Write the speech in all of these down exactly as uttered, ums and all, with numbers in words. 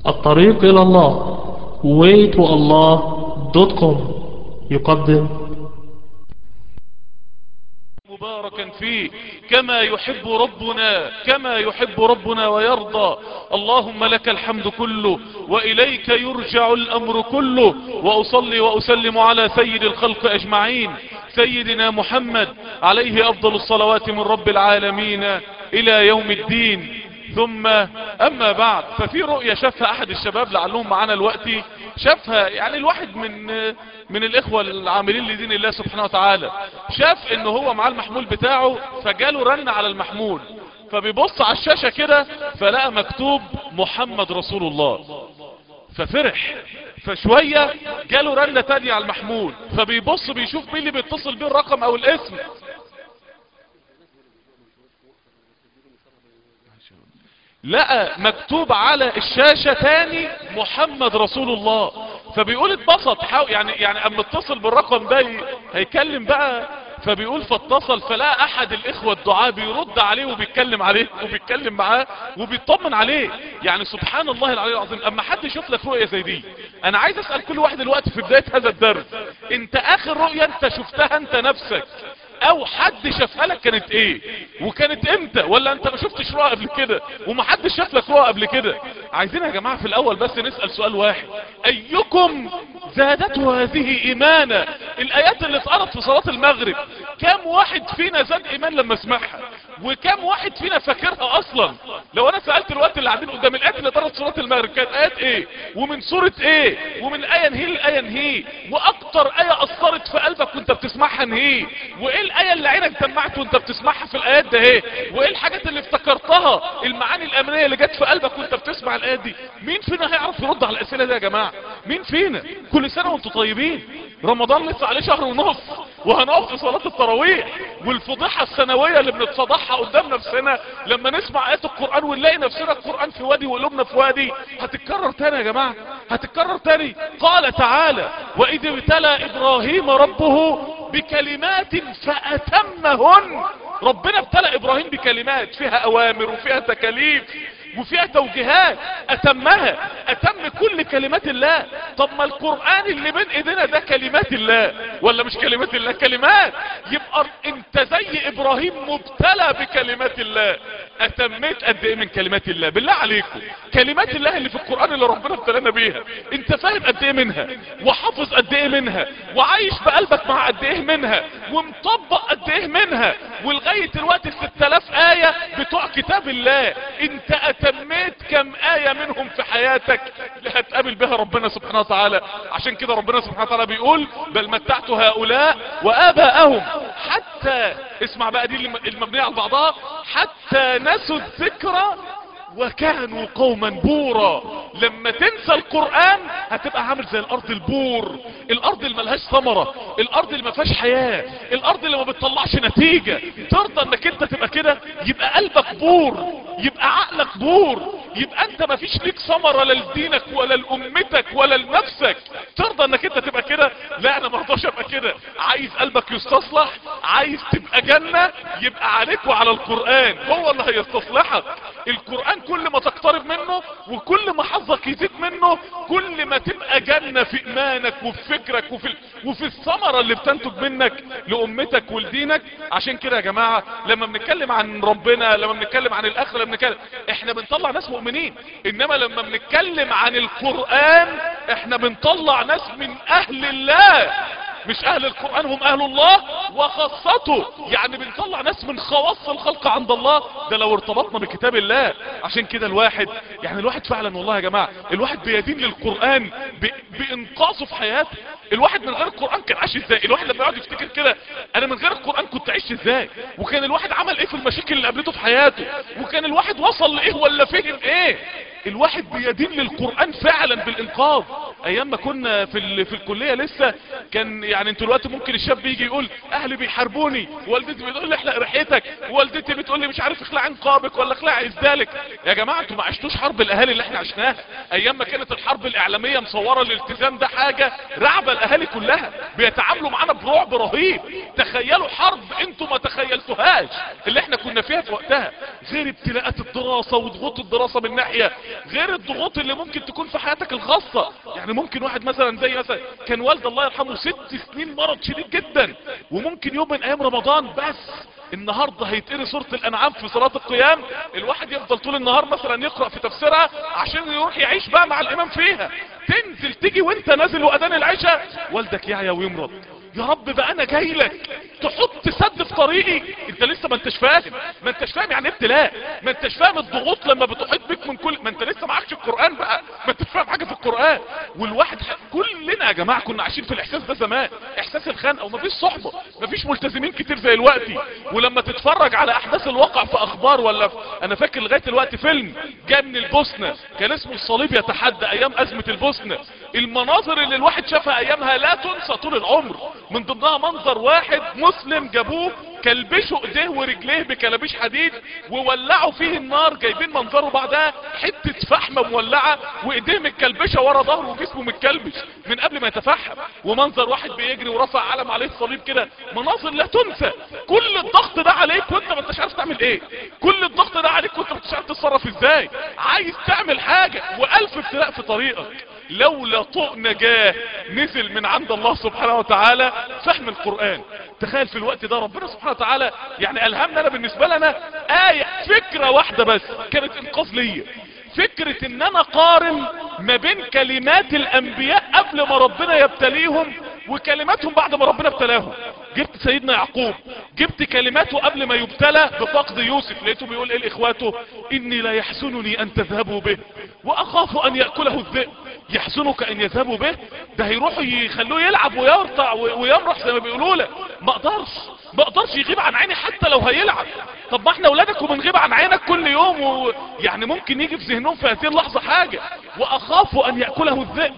الطريق إلى الله way to allah دوت كوم يقدم مباركا فيه كما يحب ربنا كما يحب ربنا ويرضى. اللهم لك الحمد كله وإليك يرجع الأمر كله، وأصلي وأسلم على سيد الخلق أجمعين سيدنا محمد عليه أفضل الصلوات من رب العالمين إلى يوم الدين. ثم أما بعد، ففي رؤية شافها أحد الشباب لعلهم معنا الوقت، شافها يعني الواحد من من الإخوة العاملين لدين الله سبحانه وتعالى، شاف إنه هو مع المحمول بتاعه فجاله رن على المحمول، فبيبص على الشاشة كده فلقى مكتوب محمد رسول الله، ففرح. فشوية جاله رنة تانية على المحمول، فبيبص بيشوف مين اللي بيتصل بيه الرقم أو الاسم، لقى مكتوب على الشاشة تاني محمد رسول الله. فبيقول اتبسط، حاول يعني يعني اما اتصل بالرقم ده هيكلم بقى، فبيقول فاتصل فلقى احد الاخوة الدعاء بيرد عليه وبيتكلم عليه وبيتكلم معاه وبيطمن عليه. يعني سبحان الله العلي العظيم. اما حد يشوف لك رؤية زي دي، انا عايز اسأل كل واحد دلوقتي في بداية هذا الدرس، انت اخر رؤية انت شفتها انت نفسك او حد شافها لك كانت ايه وكانت امتى؟ ولا انت ما شفتش رؤى قبل كده ومحدش شاف لك رؤى قبل كده؟ عايزين يا جماعة في الاول بس نسأل سؤال واحد، ايكم زادته هذه ايمانا؟ الايات اللي اتقرت في صلاة المغرب كم واحد فينا زاد ايمان لما سمعها؟ وكم واحد فينا فاكرها اصلا؟ لو انا سألت الوقت اللي قاعدين قدام، الايات اللي اتقرت في صلاة المغرب كانت ايات ايه ومن سورة ايه ومن ايه نهي لايه نهي، واكتر ايه اثرت في قلبك وانت بتسمعها نهي، وايه الايه اللي عينك دمعت وانت بتسمعها في الايات ده ايه، وايه الحاجات اللي افتكرتها المعاني الامنيه اللي جت في قلبك وانت بتسمع الايات دي؟ مين فينا هيعرف يرد على الاسئله دي يا جماعه؟ مين فينا؟ كل سنه وانتم طيبين، رمضان لسه عليه شهر ونص وهنقف في صلاه التراويح، والفضيحه السنويه اللي بنتفضحها قدام نفسنا لما نسمع ايات القران ونلاقي نفسنا القران في وادي وقلوبنا في وادي، هتتكرر تاني يا جماعه، هتتكرر تاني. قال تعالى: واذ ابتلى ابراهيم ربه بكلمات فأتمهن. ربنا ابتلى ابراهيم بكلمات فيها اوامر وفيها تكاليف وفيها توجيهات، اتمها، اتم كل كلمات الله. طب ما القرآن اللي بين ايدينا ده كلمات الله ولا مش كلمات الله؟ كلمات. يبقى انت زي ابراهيم مبتلى بكلمات الله، اتميت قد ايه من كلمات الله؟ بالله عليكم كلمات الله اللي في القرآن اللي ربنا ابتلانا بيها، انت فاهم قد ايه منها وحافظ قد ايه منها وعايش بقلبك مع قد ايه منها ومطبق قد ايه منها؟ ولغاية الوقت ست آلاف آية بتوع كتاب الله، انت اتميت كم آية منهم في حياتك اللي هتقابل بها ربنا سبحانه وتعالى؟ عشان كده ربنا سبحانه وتعالى بيقول: بل متعت هؤلاء وآباءهم حتى، اسمع بقى دي المبنية على بعضها، حتى نسوا الذكرى وكانوا قوما بورا. لما تنسى القرآن هتبقى عامل زي الارض البور، الارض اللي ملهاش ثمرة، الارض اللي ما فيهاش حياة، الارض اللي ما بتطلعش نتيجة. ترضى انك انت تبقى كده؟ يبقى قلبك بور، يبقى عقلك بور، يبقى انت ما فيش ليك ثمرة لا لدينك ولا لامتك ولا لنفسك. ترضى انك انت تبقى كده؟ لا انا ما ارضاش ابقى كده. عايز قلبك يستصلح، عايز تبقى جنة، يبقى عليك وعلى القرآن، هو اللي هيستصلحك. القرآن كل ما تقترب منه وكل ما حظك يزيد منه كل ما تبقى جنة في ايمانك وفي فكرك وفي وفي الثمرة اللي بتنتج منك لامتك ولدينك. عشان كده يا جماعة لما بنتكلم عن ربنا، لما بنتكلم عن الاخرة، لما بنتكلم احنا بنطلع ناس مؤمنين، انما لما بنتكلم عن القرآن احنا بنطلع ناس من اهل الله، مش اهل القرآن هم اهل الله وخاصته. يعني بنطلع ناس من خواص الخلق عند الله، ده لو ارتبطنا بكتاب الله. عشان كده الواحد يعني الواحد فعلا والله يا جماعة الواحد بيدين للقرآن بانقاذه في حياته. الواحد من غير القرآن كان عايش ازاي؟ الواحد لما يقعد يفتكر كده انا من غير القرآن كنت عايش ازاي، وكان الواحد عمل ايه في المشاكل اللي قابلته في حياته، وكان الواحد وصل لايه ولا فهم ايه. الواحد بيدين للقرآن فعلا بالانقاذ. ايام ما كنا في ال... في الكليه لسه، كان يعني انتوا دلوقتي ممكن الشاب يجي يقول اهلي بيحاربوني، والدتي بتقول لي احلق ريحتك، والدتي بتقول لي مش عارف اخلع نقابك ولا اخلع ازدالك. يا جماعه انتوا ما عشتوش حرب الاهالي اللي احنا عشناها. ايام ما كانت الحرب الاعلاميه مصوره الالتزام ده حاجه رعبه، الاهالي كلها بيتعاملوا معانا برعب رهيب. تخيلوا حرب انتوا ما تخيلتوهاش اللي احنا كنا فيها في وقتها، غير ابتلاءات الدراسه وضغوط الدراسه من ناحيه، غير الضغوط اللي ممكن تكون في حياتك الخاصه. يعني ممكن واحد مثلا زي مثلا كان والد الله يرحمه ست سنين مرض شديد جدا، وممكن يوم من ايام رمضان بس النهارده هيتقري سوره الانعام في صلاه القيام، الواحد يفضل طول النهار مثلا يقرا في تفسيرها عشان يروح يعيش بقى مع الامام فيها. تنزل تيجي وانت نازل واذان العشاء والدك يعيا ويمرض، يا رب بقى انا جاي لك تحط سد في طريقي، انت لسه ما انتش فاهم، ما انتش فاهم يعني ابتلاء، ما انتش فاهم الضغوط لما بتحيط بك من كل، ما انت لسه معكش القرآن بقى، ما انتش فاهم حاجة في القرآن. والواحد ح... كلنا يا جماعة كنا عايشين في الاحساس ده زمان، احساس الخنقه، ومفيش صحبة، مفيش ملتزمين كتير زي الوقتي. ولما تتفرج على احداث الواقع في اخبار ولا في... انا فاكر لغاية الوقت فيلم جاء من البوسنة كان اسمه الصليب يتحدى ايام ازمة البوسنة، المناظر اللي الواحد شافها ايامها لا تنسى طول العمر. من ضمنها منظر واحد مسلم جابوه كلبشوا ايديه ورجليه بكلابيش حديد وولعوا فيه النار، جايبين منظره بعدها حتة فحمة مولعة وايديه متكلبشة ورا ظهره وجسمه متكلبش من قبل ما يتفحم، ومنظر واحد بيجري ورفع علم عليه الصليب كده، مناظر لا تنسى. كل الضغط ده عليك وانت ما انتش عارف تعمل ايه، كل الضغط ده عليك وانت ما انتش عارف تتصرف ازاي، عايز تعمل حاجة والف ابتلاء في طريقك. لولا طوق نجاه نزل من عند الله سبحانه وتعالى فهم القرآن. تخيل في الوقت ده ربنا سبحانه وتعالى يعني ألهمنا انا بالنسبة لنا آية، فكرة واحدة بس كانت انقاذ ليا، فكرة ان انا قارن ما بين كلمات الانبياء قبل ما ربنا يبتليهم وكلماتهم بعد ما ربنا ابتلاهم. جبت سيدنا يعقوب، جبت كلماته قبل ما يبتلى بفقد يوسف، لقيته بيقول ايه لاخواته؟ اني لا يحزنني ان تذهبوا به واخاف ان يأكله الذئب. يحزنك ان يذهبوا به؟ ده هيروحوا يخلوه يلعب ويرتع ويمرح زي ما بيقولوا له. ما اقدرش ما اقدرش يغيب عن عيني حتى لو هيلعب. طب ما احنا اولادك وبنغيب عن عينك كل يوم، ويعني ممكن يجي في ذهنهم في هذه اللحظة حاجة، واخاف ان يأكله الذئب.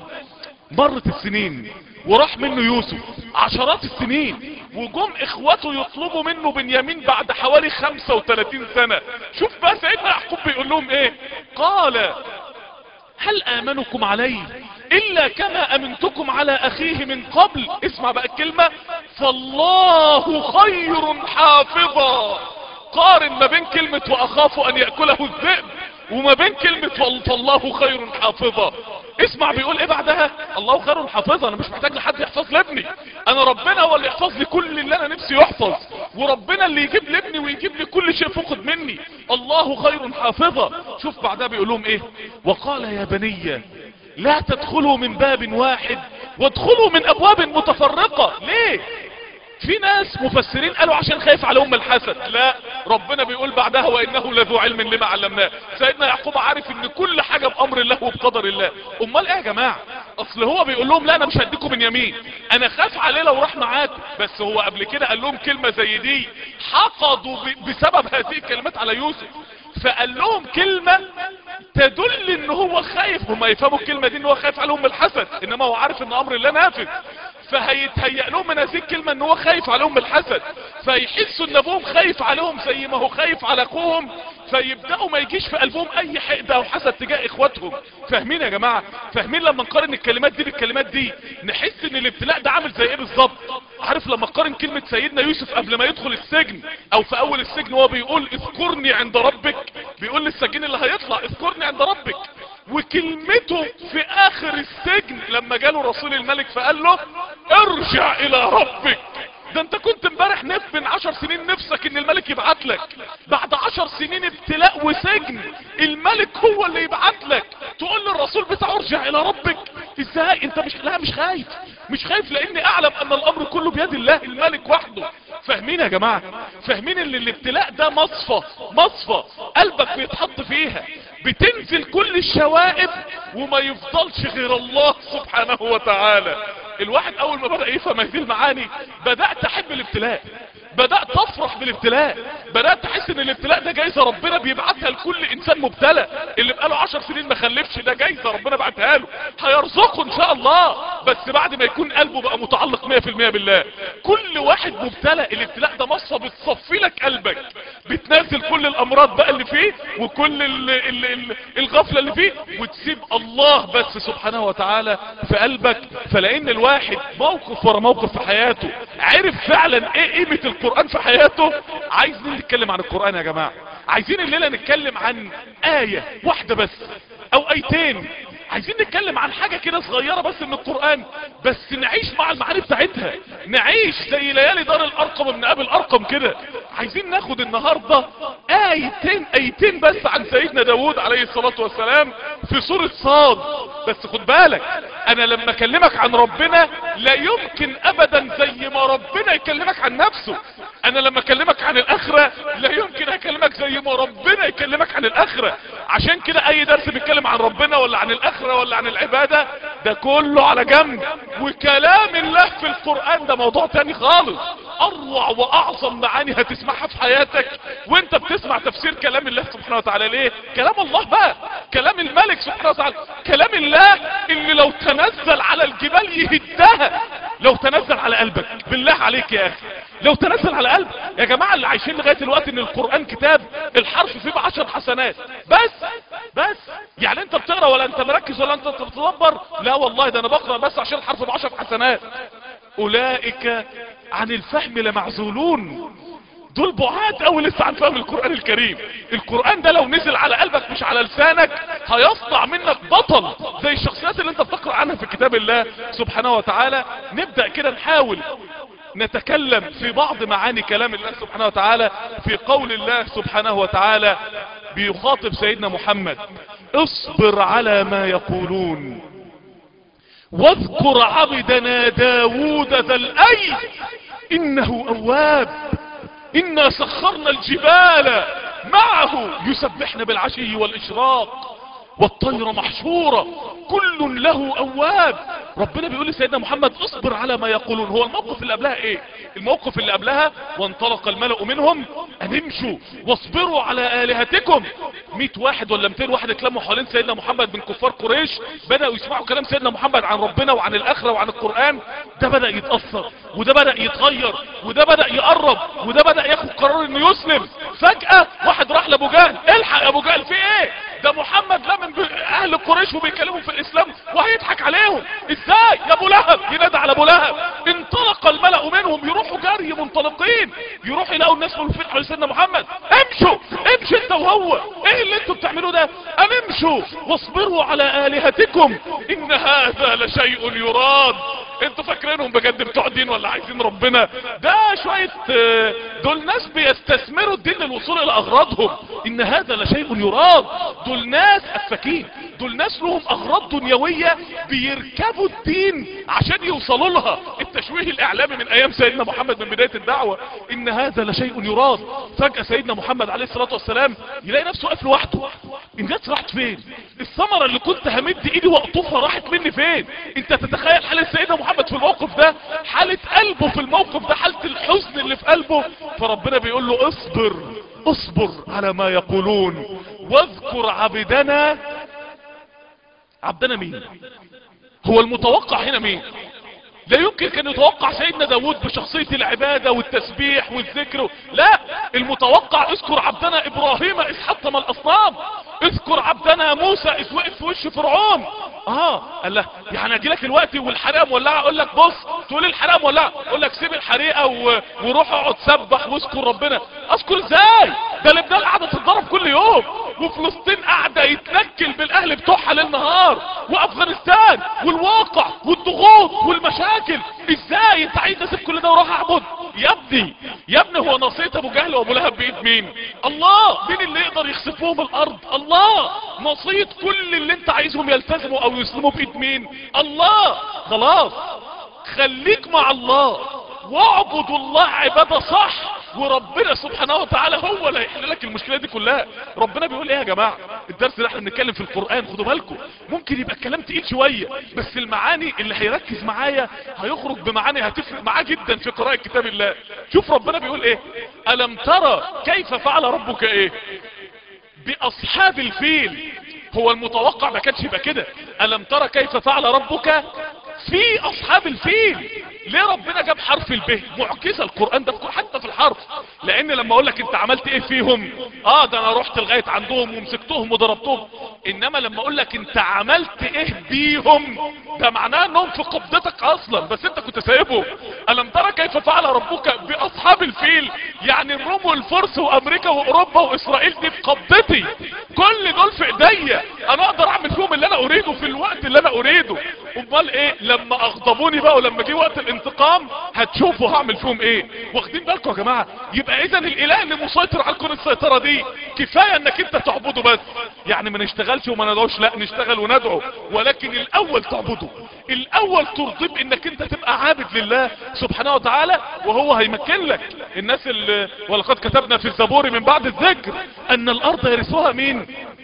مرت السنين وراح منه يوسف عشرات السنين، وجم اخوته يطلبوا منه بنيامين بعد حوالي خمسة وثلاثين سنة. شوف بقى سيدنا يعقوب بيقول لهم ايه؟ قال هل امنكم عليه الا كما امنتكم على اخيه من قبل. اسمع بقى الكلمة، فالله خير حافظا. قارن ما بين كلمة واخاف ان يأكله الذئب وما بين كلمة فالله خير حافظا. اسمع بيقول ايه بعدها؟ الله خير حافظا. انا مش محتاج لحد يحفظ لابني، انا ربنا هو اللي يحفظ لي كل اللي انا نفسي يحفظ، وربنا اللي يجيب لابني ويجيب لي كل شيء فقد مني. الله خير حافظا. شوف بعدها بيقول لهم ايه؟ وقال يا بني لا تدخلوا من باب واحد وادخلوا من ابواب متفرقة. ليه؟ في ناس مفسرين قالوا عشان خايف عليهم الحسد. لا، ربنا بيقول بعدها وانه لذو علم لما علمناه. سيدنا يعقوب عارف ان كل حاجة بامر الله وبقدر الله. امال ايه يا جماعة؟ اصل هو بيقول لهم لا انا مش هديكم بنيامين، انا خاف عليه لو راح معاكم. بس هو قبل كده قال لهم كلمة زي دي، حقدوا بسبب هذه الكلمات على يوسف، فقال لهم كلمة تدل ان هو خايف. هم يفهموا الكلمة دي ان هو خايف عليهم الحسد، انما هو عارف ان امر الله نافذ، فهيتهيأ لهم من هذه الكلمة ان هو خايف عليهم الحسد، فيحسوا ان ابوهم خايف عليهم زي ما هو خايف على اخوهم، فيبدأوا ما يجيش في قلبهم اي حقد او حسد تجاه اخواتهم. فاهمين يا جماعة؟ فاهمين لما نقارن الكلمات دي بالكلمات دي نحس ان الابتلاء ده عامل زي ايه بالظبط؟ عارف لما نقارن كلمة سيدنا يوسف قبل ما يدخل السجن او في اول السجن وهو بيقول اذكرني عند ربك، بيقول للسجين اللي هيطلع اذكرني عند ربك، وكلمته في اخر السجن لما جاله رسول الملك فقال له ارجع الى ربك. ده انت كنت امبارح نف من عشر سنين نفسك ان الملك يبعت لك، بعد عشر سنين ابتلاء وسجن الملك هو اللي يبعت لك تقول للرسول بتاعه ارجع الى ربك؟ ازاي انت مش لا مش خايف مش خايف لاني اعلم ان الامر كله بيد الله الملك وحده. فاهمين يا جماعة؟ فاهمين ان الابتلاء ده مصفى مصفى قلبك بيتحط فيها، بتنزل كل الشوائب وما يفضلش غير الله سبحانه وتعالى. الواحد اول ما بدأ يفهم هذه المعاني بدأت احب الابتلاء، بدأت افرح بالابتلاء، بدأت احس ان الابتلاء ده جايزة ربنا بيبعتها لكل انسان مبتلى. اللي بقاله عشر سنين ما خلفش ده جايزة ربنا بعتها له، هيرزقه ان شاء الله، بس بعد ما يكون قلبه بقى متعلق مية في المية بالله. كل واحد مبتلى الابتلاء ده مصة بتصفي لك قلبك، بتنزل كل الامراض بقى اللي فيه وكل ال ال ال الغفلة اللي فيه، وتسيب الله بس سبحانه وتعالى في قلبك. فلان الواحد موقف ورا موقف في حياته عرف فعلا ايه قيمة القرآن في حياته. عايزين نتكلم عن القرآن يا جماعة، عايزين الليلة نتكلم عن آية واحدة بس او ايتين، عايزين نتكلم عن حاجة كده صغيرة بس من القرآن، بس نعيش مع المعاني بتاعتها، نعيش زي ليالي دار الارقم ابن ابي الارقم كده. عايزين ناخد النهاردة ايتين ايتين بس عن سيدنا داود عليه الصلاة والسلام في سورة صاد. بس خد بالك، انا لما اكلمك عن ربنا لا يمكن ابدا زي ما ربنا يكلمك عن نفسه. انا لما اكلمك عن الاخرة لا يمكن اكلمك زي ما ربنا يكلمك عن الاخرة. عشان كده اي درس بيتكلم عن ربنا ولا عن الاخرة ولا عن العبادة ده كله على جنب، وكلام الله في القرآن ده موضوع تاني خالص. اروع واعظم معاني هتسمعها في حياتك وانت بتسمع تفسير كلام الله سبحانه وتعالى. ليه؟ كلام الله بقى، كلام الملك سبحانه وتعالى، كلام الله اللي لو تنزل على الجبال يهدها، لو تنزل على قلبك. بالله عليك يا اخي لو تنزل على قلبك. يا جماعة اللي عايشين لغاية الوقت ان القرآن كتاب الحرف فيه بعشر حسنات بس بس يعني انت بتقرأ ولا انت مركز ولا انت بتدبر؟ لا والله ده انا بقرأ بس عشان الحرف بعشر حسنات. اولئك عن الفهم لمعزولون، دول بعاد اوي لسه عن فهم القرآن الكريم. القرآن ده لو نزل على قلبك مش على لسانك هيصنع منك بطل زي الشخصيات اللي انت بتقرأ عنها في كتاب الله سبحانه وتعالى. نبدأ كده نحاول نتكلم في بعض معاني كلام الله سبحانه وتعالى في قول الله سبحانه وتعالى بيخاطب سيدنا محمد: اصبر على ما يقولون واذكر عبدنا داود ذا الأيد إنه أواب إنا سخرنا الجبال معه يسبحن بالعشي والإشراق والطير محشورة كل له أواب. ربنا بيقول لسيدنا محمد اصبر على ما يقولون. هو الموقف اللي قبلها ايه؟ الموقف اللي قبلها وانطلق الملأ منهم ان امشوا واصبروا على آلهتكم. مئة واحد ولا مئتين واحد اتلموا حوالين سيدنا محمد من كفار قريش، بدأوا يسمعوا كلام سيدنا محمد عن ربنا وعن الآخرة وعن القرآن. ده بدأ يتأثر وده بدأ يتغير وده بدأ يقرب وده بدأ ياخد قرار انه يسلم. فجأة واحد راح لابو جهل: الحق يا ابو جهل في ايه؟ ده محمد لا من اهل قريش وبيكلموا في الاسلام وهيضحك عليهم ازاي؟ يا ابو لهب! ينادى على ابو لهب. انطلق الملأ منهم يروحوا جري منطلقين يروحوا يلاقوا الناس ملفين حول سيدنا محمد: امشوا امشوا انت وهو، ايه اللي انتوا بتعملوه ده؟ ان امشوا واصبروا على الهتكم ان هذا لشيء يراد. انتوا فاكرينهم بجد بتوع دين ولا عايزين ربنا؟ ده شوية دول ناس بيستثمروا الدين للوصول الى اغراضهم. ان هذا لشيء يراد، دول ناس افاكين، دول ناس لهم اغراض دنيوية بيركبوا الدين عشان يوصلوا لها. التشويه الاعلامي من ايام سيدنا محمد من بداية الدعوة: ان هذا لشيء يراد. فجأة سيدنا محمد عليه الصلاة والسلام يلاقي نفسه واقف لوحده. الناس راحت فين؟ الثمرة اللي كنت همد ايدي واقطفها راحت مني فين؟ انت تتخيل حالة سيدنا محمد في الموقف ده، حالة قلبه في الموقف ده، حالة الحزن اللي في قلبه. فربنا بيقول له: اصبر اصبر على ما يقولون واذكر عبدنا. عبدنا مين؟ هو المتوقع هنا مين؟ لا يمكن كان يتوقع سيدنا داود بشخصية العبادة والتسبيح والذكر. لا، المتوقع اذكر عبدنا ابراهيم اذ حطم الاصنام، اذكر عبدنا موسى اذ وقف في وش فرعون. اه قال له يعني اجي لك دلوقتي والحريقه مولعه اقول لك بص تقول لي الحريقه مولعه اقول لك سيب الحريقه و... وروح اقعد سبح واذكر ربنا. اذكر ازاي؟ ده لبنان قاعده تتضرب كل يوم وفلسطين قاعده يتنكل بالاهل بتوعها ليل نهار وافغانستان والواقع والضغوط والمشاكل. ازاي انت عايز اسيب كل ده واروح اعبد؟ يا ابني يا ابني هو نصية ابو جهل وابو لهب بايد مين؟ الله. مين اللي يقدر يخسفهم الارض؟ الله. نصية كل اللي انت عايزهم يلتزموا او يسلموا بايد مين؟ الله. خلاص خليك مع الله واعبد الله عبادة صح وربنا سبحانه وتعالى هو اللي هيحل لك المشكلة دي كلها. ربنا بيقول ايه يا جماعة؟ الدرس اللي احنا بنتكلم في القرآن خدوا بالكم ممكن يبقى الكلام تقيل شوية، بس المعاني اللي هيركز معايا هيخرج بمعاني هتفرق معاه جدا في قراءة كتاب الله. شوف ربنا بيقول ايه، ألم ترى كيف فعل ربك ايه بأصحاب الفيل. هو المتوقع ما كانش يبقى كده، ألم ترى كيف فعل ربك في أصحاب الفيل. ليه ربنا جاب حرف الب؟ معجزة القرآن ده حتى في الحرف، لأن لما أقول لك أنت عملت إيه فيهم، آه ده أنا رحت لغاية عندهم ومسكتهم وضربتهم، إنما لما أقول لك أنت عملت إيه بيهم ده معناه أنهم في قبضتك أصلا بس أنت كنت سايبهم. ألم ترى كيف فعل ربك بأصحاب الفيل، يعني الروم والفرس وأمريكا وأوروبا وإسرائيل دي في قبضتي، كل دول في إيديا، أنا أقدر أعمل فيهم اللي أنا أريده في الوقت اللي أنا أريده. أمال إيه لما أغضبوني بقى ولما جه وقت الانتقام هتشوفوا هعمل فيهم إيه. واخدين بالكم يا جماعة؟ يبقى إذا الإله اللي مسيطر على الكون السيطرة دي كفاية إنك أنت تعبده بس، يعني ما نشتغلش وما ندعوش، لا نشتغل وندعو، ولكن الأول تعبده، الأول ترضي بإنك أنت تبقى عابد لله سبحانه وتعالى، وهو هيمكن لك. الناس اللي ولقد كتبنا في الزبور من بعد الذكر أن الأرض يرثها مين؟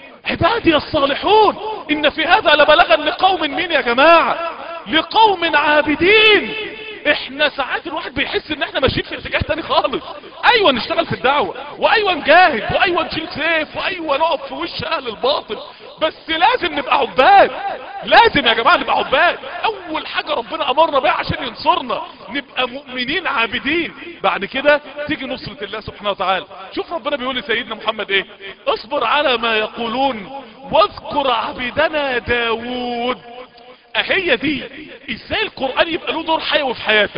عبادي الصالحون. إن في هذا لبلغا لقوم مين يا جماعة؟ لقوم عابدين. احنا ساعات الواحد بيحس ان احنا ماشيين في اتجاه تاني خالص. ايوه نشتغل في الدعوة، وايوه نجاهد، وايوه نشيل سيف، وايوه نقف في وش اهل الباطل، بس لازم نبقى عباد. لازم يا جماعة نبقى عباد. اول حاجة ربنا امرنا بها عشان ينصرنا نبقى مؤمنين عابدين، بعد كده تيجي نصرة الله سبحانه وتعالى. شوف ربنا بيقول لسيدنا محمد ايه، اصبر على ما يقولون واذكر عبدنا داود. اهي دي ازاي القرآن يبقى له دور حيوي في حياتك.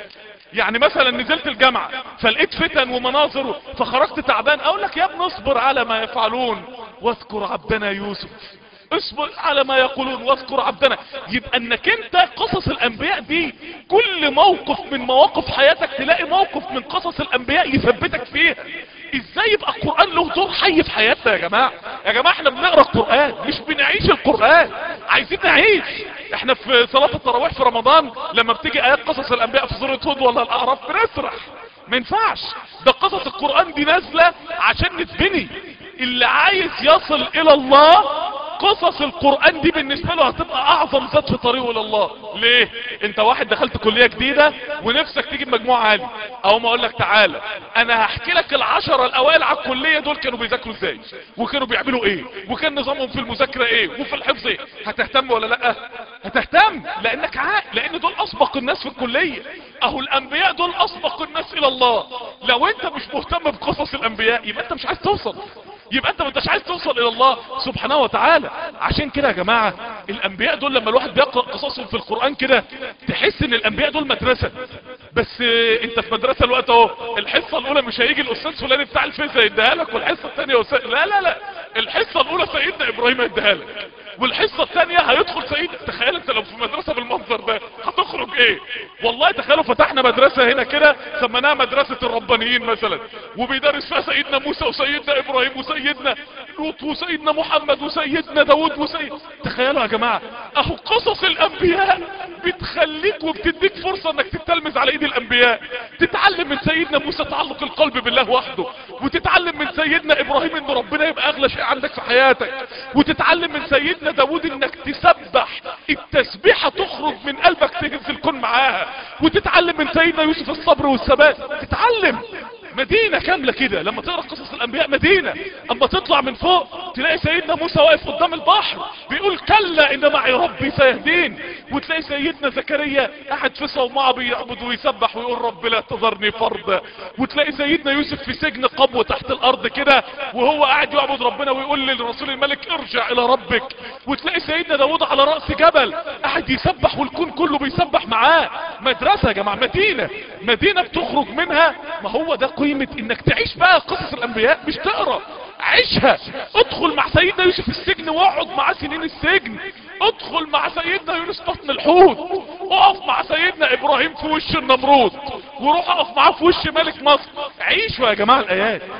يعني مثلا نزلت الجامعة فلقيت فتن ومناظر فخرجت تعبان، اقول لك يا ابن اصبر على ما يفعلون واذكر عبدنا يوسف، اصبر على ما يقولون واذكر عبدنا. يبقى انك انت قصص الانبياء دي كل موقف من مواقف حياتك تلاقي موقف من قصص الانبياء يثبتك فيها. ازاي يبقى القرآن له دور حي في حياتنا يا جماعة؟ يا جماعة احنا بنقرأ القرآن مش بنعيش القرآن، عايزين نعيش. احنا في صلاة التراويح في رمضان لما بتيجي ايات قصص الانبياء في سورة هود ولا الاعراف بنسرح، ما ينفعش. ده قصص القرآن دي نازلة عشان نتبني. اللي عايز يصل الى الله قصص القرآن دي بالنسبة له هتبقى اعظم زاد في طريقه الى الله. ليه؟ انت واحد دخلت كلية جديدة ونفسك تجيب مجموعة عالي، او ما اقول لك تعالى انا هحكي لك العشرة الاوائل على الكلية دول كانوا بيذاكروا ازاي وكانوا بيعملوا ايه وكان نظامهم في المذاكرة ايه وفي الحفظ ايه. هتهتم ولا لا؟ هتهتم لانك عاقل، لان دول اسبق الناس في الكلية. اهو الانبياء دول اسبق الناس الى الله. لو انت مش مهتم بقصص الانبياء يبقى انت مش عايز توصل، يبقى انت ما انتش عايز توصل الى الله سبحانه وتعالى. عشان كده يا جماعة الانبياء دول لما الواحد بيقرأ قصصهم في القرآن كده تحس ان الانبياء دول مدرسة. بس اه انت في مدرسة الوقت اهو، الحصة الاولى مش هيجي الاستاذ فلان بتاع الفيزياء يديها لك، والحصة الثانية وس... لا لا لا الحصة الاولى سيدنا ابراهيم يديها لك، والحصة الثانية هيدخل سيد. تخيل انت لو في مدرسة بالمنظر ده هتخرج ايه. والله تخيلوا فتحنا مدرسة هنا كده سميناها مدرسة الربانيين مثلا، وبيدرس فيها سيدنا موسى وسيدنا ابراهيم وسيدنا لوط وسيدنا محمد وسيدنا داود وسيد. تخيلوا يا جماعة اهو قصص الانبياء بتخليك وبتديك فرصة انك تتلمذ على ايد الانبياء، تتعلم من سيدنا موسى تعلق القلب بالله وحده، وتتعلم من سيدنا ابراهيم ان ربنا يبقى اغلى شيء عندك في حياتك، وتتعلم من سيدنا داود انك تسبح التسبيحة تخرج من قلبك تهز الكون معاها، وتتعلم من سيدنا يوسف الصبر والثبات. تتعلم مدينة كاملة كده لما تقرأ قصص الانبياء مدينة. اما تطلع من فوق تلاقي سيدنا موسى واقف قدام البحر بيقول كلا ان معي ربي سيهدين، وتلاقي سيدنا زكريا قاعد في صومعة بيعبد ويسبح ويقول رب لا تذرني فردا، وتلاقي سيدنا يوسف في سجن قبو تحت الارض كده وهو قاعد يعبد ربنا ويقول للرسول الملك ارجع الى ربك، وتلاقي سيدنا داود على رأس جبل قاعد يسبح والكون كله بيسبح معاه. مدرسة يا جماعة، مدينة مدينة بتخرج منها. ما هو ده قيمة انك تعيش بقى قصص الانبياء، مش تقرأ، عيشها. ادخل مع سيدنا يوسف السجن واقعد معاه سنين السجن، ادخل مع سيدنا يونس بطن الحوت، اقف مع سيدنا ابراهيم في وش النمرود، وروح اقف معاه في وش ملك مصر. عيشوا يا جماعة الايات،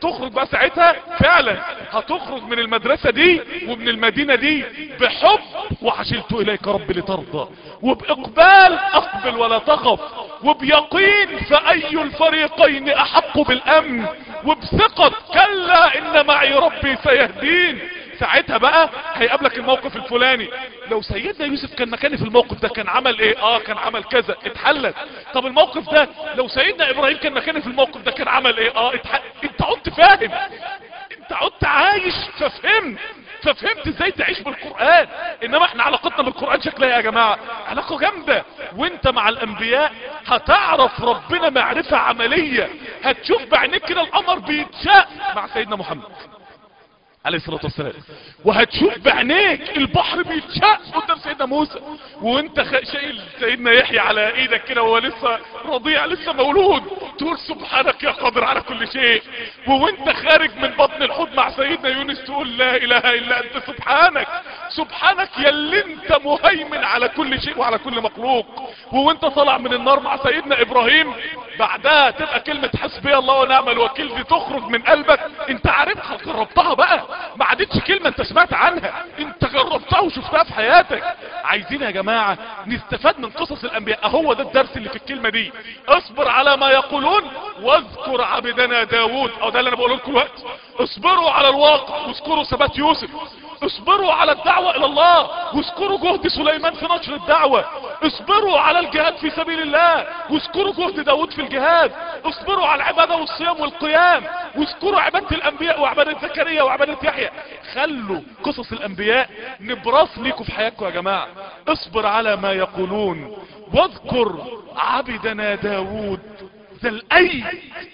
هتخرج بقى ساعتها فعلا، هتخرج من المدرسة دي ومن المدينة دي بحب وعجلت اليك رب لترضى، وباقبال اقبل ولا تخف، وبيقين فاي الفريقين احق بالامن، وبثقة كلا ان معي ربي سيهدين. ساعتها بقى هيقابلك الموقف الفلاني. لو سيدنا يوسف كان مكاني في الموقف ده كان عمل ايه؟ اه كان عمل كذا، اتحلت. طب الموقف ده لو سيدنا ابراهيم كان مكاني في الموقف ده كان عمل ايه؟ اه اتحلت. انت عدت فاهم، انت عدت عايش ففهمت، ففهمت ازاي تعيش بالقرآن. انما احنا علاقتنا بالقرآن شكلها يا جماعة علاقة جامدة. وانت مع الانبياء هتعرف ربنا معرفة عملية، هتشوف بعينيك كده القمر بيتشاق مع سيدنا محمد عليه الصلاة والسلام، وهتشوف بعينيك البحر بيتشق قدام سيدنا موسى، وانت شايل سيدنا يحيى على ايدك كده وهو لسه رضيع لسه مولود، تقول سبحانك يا قادر على كل شيء. وانت خارج من بطن الحوت مع سيدنا يونس تقول لا اله الا انت سبحانك، سبحانك يا اللي انت مهيمن على كل شيء وعلى كل مخلوق. وانت طالع من النار مع سيدنا ابراهيم بعدها تبقى كلمة حسبي الله ونعم الوكيل دي تخرج من قلبك. انت عارفها، جربتها بقى، ما عادتش كلمة انت سمعت عنها، انت جربتها وشفتها في حياتك. عايزين يا جماعة نستفاد من قصص الانبياء، اهو ده الدرس اللي في الكلمة دي. اصبر على ما يقولون واذكر عبدنا داود، او ده اللي انا بقوله لكم الوقت. اصبروا على الواقع واذكروا ثبات يوسف، اصبروا على الدعوة الى الله واذكروا جهد سليمان في نشر الدعوة، اصبروا على الجهاد في سبيل الله واذكروا جهد داود في الجهاد، اصبروا على العبادة والصيام والقيام واذكروا عبادة الانبياء وعبادة زكريا وعبادة يحيى. خلوا قصص الانبياء نبراس ليكوا في حياتكم يا جماعة. اصبر على ما يقولون واذكر عبدنا داود ذا الايد.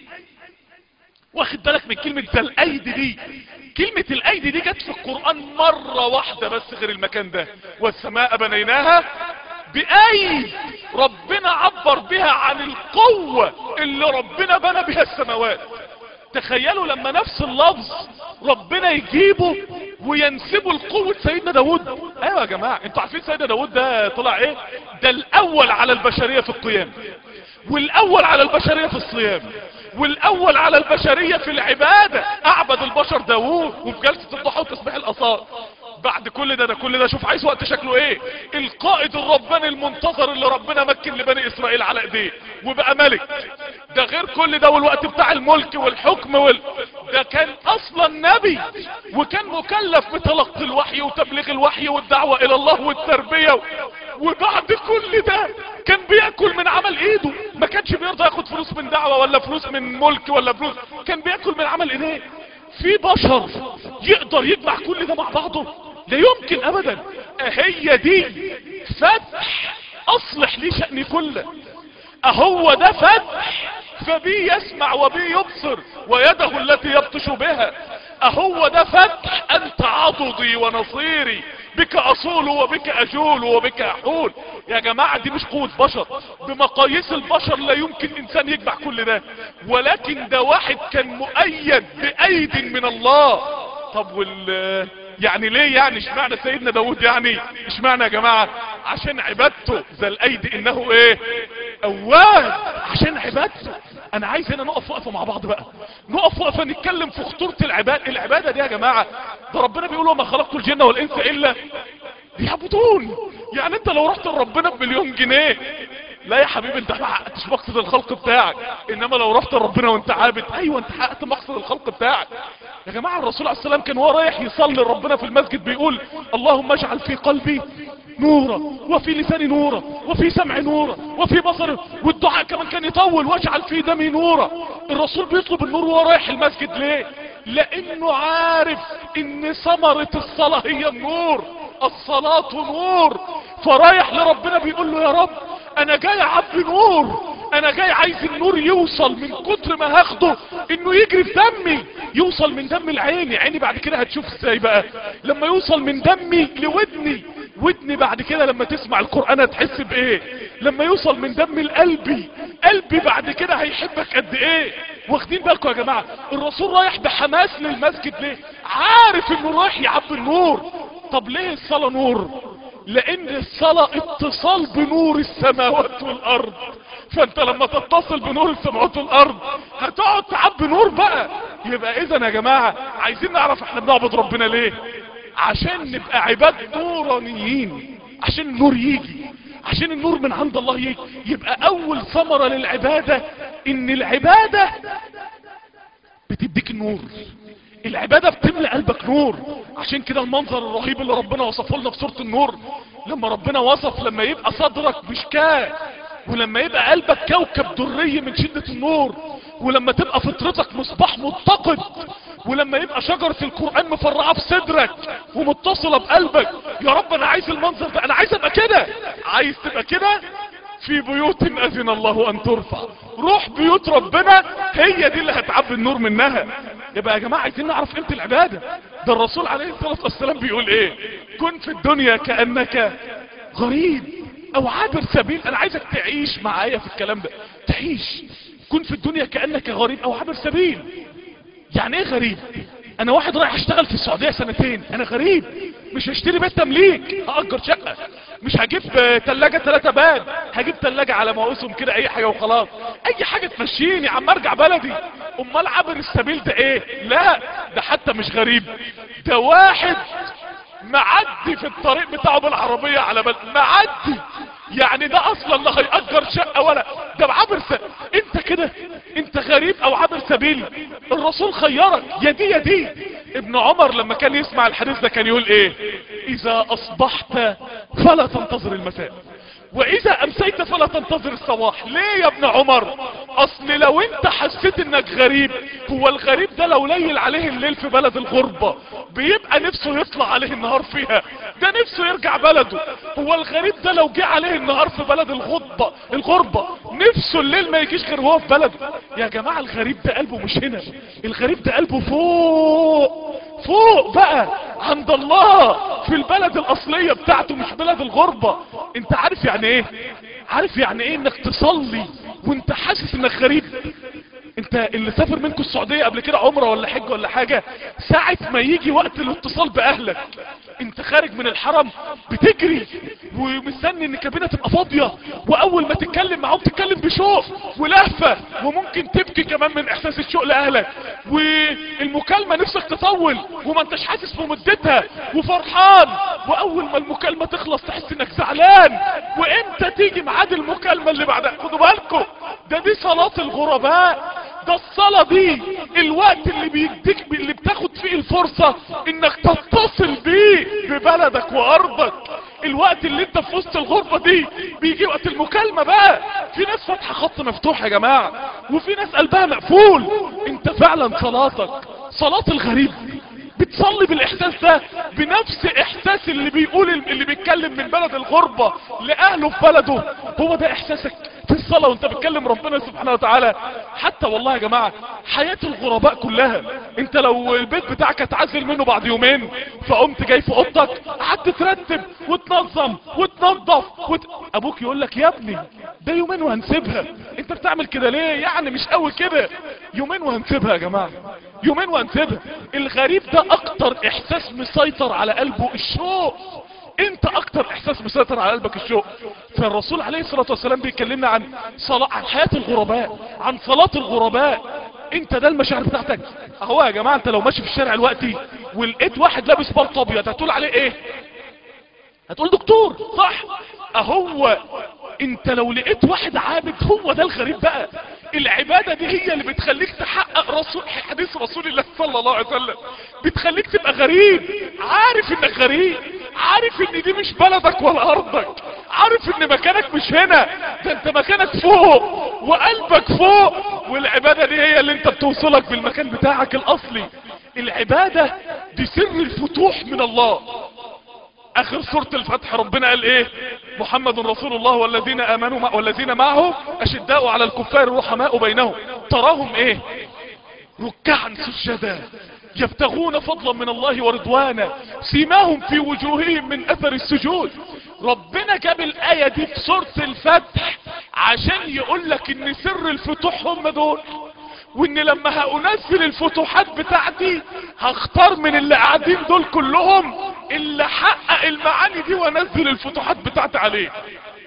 واخد بالك من كلمة ذا الايد دي؟ كلمة الايد دي جت في القرآن مرة واحدة بس غير المكان ده. والسماء بنيناها بأيد، ربنا عبر بها عن القوة اللي ربنا بنى بها السماوات. تخيلوا لما نفس اللفظ ربنا يجيبه وينسبه لقوة سيدنا داود. ايوه يا جماعة انتوا عارفين سيدنا داود ده طلع ايه؟ ده الاول على البشرية في القيام، والاول على البشرية في الصيام، والاول على البشرية في العبادة. اعبد البشر داود وفي جلسة الضحى وتسبيح الاصال. بعد كل ده ده كل ده شوف عايز وقت شكله ايه؟ القائد الرباني المنتظر اللي ربنا مكن لبني اسرائيل على ايديه وبقى ملك. ده غير كل ده والوقت بتاع الملك والحكم وال... ده كان اصلا نبي وكان مكلف بتلقي الوحي وتبليغ الوحي والدعوة الى الله والتربية و... وبعد كل ده كان بيأكل من عمل ايده. ما كانش بيرضى ياخد فلوس من دعوة ولا فلوس من ملك ولا فلوس، كان بيأكل من عمل ايديه. في بشر يقدر يجمع كل ده مع بعضه؟ لا يمكن ابدا. هي دي فتح اصلح لي شأني كله، اهو ده فتح فبي يسمع وبي يبصر ويده التي يبطش بها. اهو ده فتح انت عضدي ونصيري، بك اصول وبك اجول وبك احول. يا جماعة دي مش قوة بشر، بمقاييس البشر لا يمكن انسان يجمع كل ده، ولكن ده واحد كان مؤيد بايد من الله. طب وال يعني ليه يعني اشمعنى سيدنا داود؟ يعني اشمعنى يا جماعة؟ عشان عبادته ذا الايد انه ايه؟ اواب. عشان عبادته. انا عايز هنا نقف وقفة مع بعض بقى، نقف وقفة نتكلم في خطورة العبادة. العبادة دي يا جماعة ده ربنا بيقول وما خلقت الجن والانس الا ليعبدون. يعني انت لو رحت لربنا بمليون جنيه لا يا حبيبي انت ما حققتش مقصد الخلق بتاعك. انما لو رحت لربنا وانت عابد ايوه انت حققت مقصد الخلق بتاعك. يا جماعة الرسول عليه السلام كان وهو رايح يصلي لربنا في المسجد بيقول اللهم اجعل في قلبي نورا وفي لساني نورا وفي سمعي نورا وفي بصري. والدعاء كمان كان يطول واجعل في دمي نورا. الرسول بيطلب النور وهو رايح المسجد ليه؟ لانه عارف ان ثمرة الصلاة هي النور، الصلاة نور. فرايح لربنا بيقول له يا رب انا جاي عبد نور، انا جاي عايز النور يوصل من كتر ما هاخده انه يجري في دمي، يوصل من دم العين. عيني بعد كده هتشوف ازاي بقى لما يوصل من دمي لودني، ودني بعد كده لما تسمع القرآن هتحس بايه، لما يوصل من دم القلبي، قلبي بعد كده هيحبك قد ايه. واخدين بالكم يا جماعة الرسول رايح بحماس للمسجد ليه؟ عارف انه رايح يعبي النور. طب ليه الصلاة نور؟ لان الصلاة اتصال بنور السماوات والارض. فانت لما تتصل بنور السماوات والارض هتقعد تعبي نور بقى. يبقى اذا يا جماعة عايزين نعرف احنا بنعبد ربنا ليه؟ عشان نبقى عباد نورانيين، عشان النور يجي، عشان النور من عند الله يجي. يبقى اول ثمرة للعبادة ان العبادة بتديك النور، العبادة بتملأ قلبك نور. عشان كده المنظر الرهيب اللي ربنا وصفه لنا في سورة النور، لما ربنا وصف لما يبقى صدرك مشكاة، ولما يبقى قلبك كوكب دري من شدة النور، ولما تبقى فطرتك مصباح متقد، ولما يبقى شجرة القرآن مفرعة في صدرك ومتصلة بقلبك. يا رب انا عايز المنظر ده، انا عايز ابقى كده. عايز تبقى كده؟ في بيوت اذن الله ان ترفع، روح بيوت ربنا، هي دي اللي هتعبي النور منها. يبقى يا جماعة عايزين نعرف قيمة العبادة. ده الرسول عليه الصلاة والسلام بيقول ايه؟ كن في الدنيا كأنك غريب او عابر سبيل. انا عايزك تعيش معايا في الكلام ده، تعيش. كن في الدنيا كأنك غريب او عابر سبيل. يعني ايه غريب؟ انا واحد رايح اشتغل في السعودية سنتين، انا غريب. مش هشتري بيت تمليك، هأجر شقة. مش هجيب تلاجة ثلاثة باب، هجيب تلاجة على مواسم كده، اي حاجة وخلاص، اي حاجة تمشيني عم ارجع بلدي. امال عابر السبيل ده ايه؟ لا ده حتى مش غريب، ده واحد معدي في الطريق بتاعه بالعربية على بلد، معدي. يعني ده اصلا لا هيأجر شقة ولا ده عابر سبيل. انت كده انت غريب او عابر سبيل. الرسول خيرك يا دي يا دي. ابن عمر لما كان يسمع الحديث ده كان يقول ايه؟ اذا اصبحت فلا تنتظر المساء، واذا امسيت فلا تنتظر الصباح. ليه يا ابن عمر؟ اصل لو انت حسيت انك غريب، هو الغريب ده لو ليل عليه الليل في بلد الغربة بيبقى نفسه يطلع عليه النهار فيها، ده نفسه يرجع بلده. هو الغريب ده لو جه عليه النهار في بلد الغربة الغربة نفسه الليل ما يجيش غير هو في بلده. يا جماعة الغريب ده قلبه مش هنا، الغريب ده قلبه فوق فوق بقى عند الله، في البلد الاصلية بتاعته، مش بلد الغربة. انت عارف يعني ايه؟ عارف يعني ايه انك تصلي وانت حاسس انك غريب؟ انت اللي سافر منكم السعودية قبل كده عمره ولا حج ولا حاجة، ساعة ما يجي وقت الاتصال باهلك انت خارج من الحرم بتجري ومستني ان الكابينة تبقى فاضية، واول ما تتكلم معهم تتكلم بشوق ولهفة، وممكن تبكي كمان من احساس الشوق لاهلك، والمكالمة نفسك تطول وما انتش حاسس بمدتها وفرحان، واول ما المكالمة تخلص تحس انك زعلان، وانت تيجي ميعاد المكالمة اللي بعدها. خدوا بالكم ده دي صلاة الغرباء. ده الصلاة دي الوقت اللي بيديك اللي بتاخد فيه الفرصة انك تتصل بيه ببلدك وارضك. الوقت اللي انت في وسط الغربة دي بيجي وقت المكالمة بقى. في ناس فاتحة خط مفتوح يا جماعة، وفي ناس قلبها مقفول. انت فعلا صلاتك صلاة الغريب، بتصلي بالاحساس ده، بنفس احساس اللي بيقول اللي بيتكلم من بلد الغربة لاهله في بلده. هو ده احساسك في الصلاة وانت بتكلم ربنا سبحانه وتعالى. حتى والله يا جماعة حياة الغرباء كلها، انت لو البيت بتاعك اتعزل منه بعد يومين فقمت جاي في اوضتك قعدت ترتب وتنظم وتنظف وت... ابوك يقول لك يا ابني ده يومين وهنسيبها، انت بتعمل كده ليه؟ يعني مش قوي كده، يومين وهنسيبها يا جماعة، يومين وهنسيبها. الغريب ده اكتر احساس مسيطر على قلبه الشوق. انت اكتر احساس مسيطر على قلبك الشوق. فالرسول عليه الصلاة والسلام بيكلمنا عن صلاة، عن حياة الغرباء، عن صلاة الغرباء. انت ده المشاعر بتاعتك. اهو يا جماعة انت لو ماشي في الشارع الوقتي ولقيت واحد لابس بلط ابيض هتقول عليه ايه؟ هتقول دكتور، صح؟ اهو انت لو لقيت واحد عابد هو ده الغريب بقى. العبادة دي هي اللي بتخليك تحقق رسول حديث رسول الله صلى الله عليه وسلم، بتخليك تبقى غريب، عارف انك غريب، عارف ان دي مش بلدك ولا ارضك، عارف ان مكانك مش هنا، ده انت مكانك فوق وقلبك فوق. والعبادة دي هي اللي انت بتوصلك بالمكان بتاعك الاصلي. العبادة دي سر الفتوح من الله. اخر سورة الفتح ربنا قال ايه؟ محمد رسول الله والذين امنوا مع والذين معه اشداء على الكفار رحماء بينهم تراهم ايه؟ ركعا سجدا يبتغون فضلا من الله ورضوانا سيماهم في وجوههم من اثر السجود. ربنا جاب الاية دي في سورة الفتح عشان يقول لك ان سر الفتوح هم دول، وان لما هأنزل الفتوحات بتاعتي هختار من اللي قاعدين دول كلهم اللي حقق المعاني دي وانزل الفتوحات بتاعتي عليه.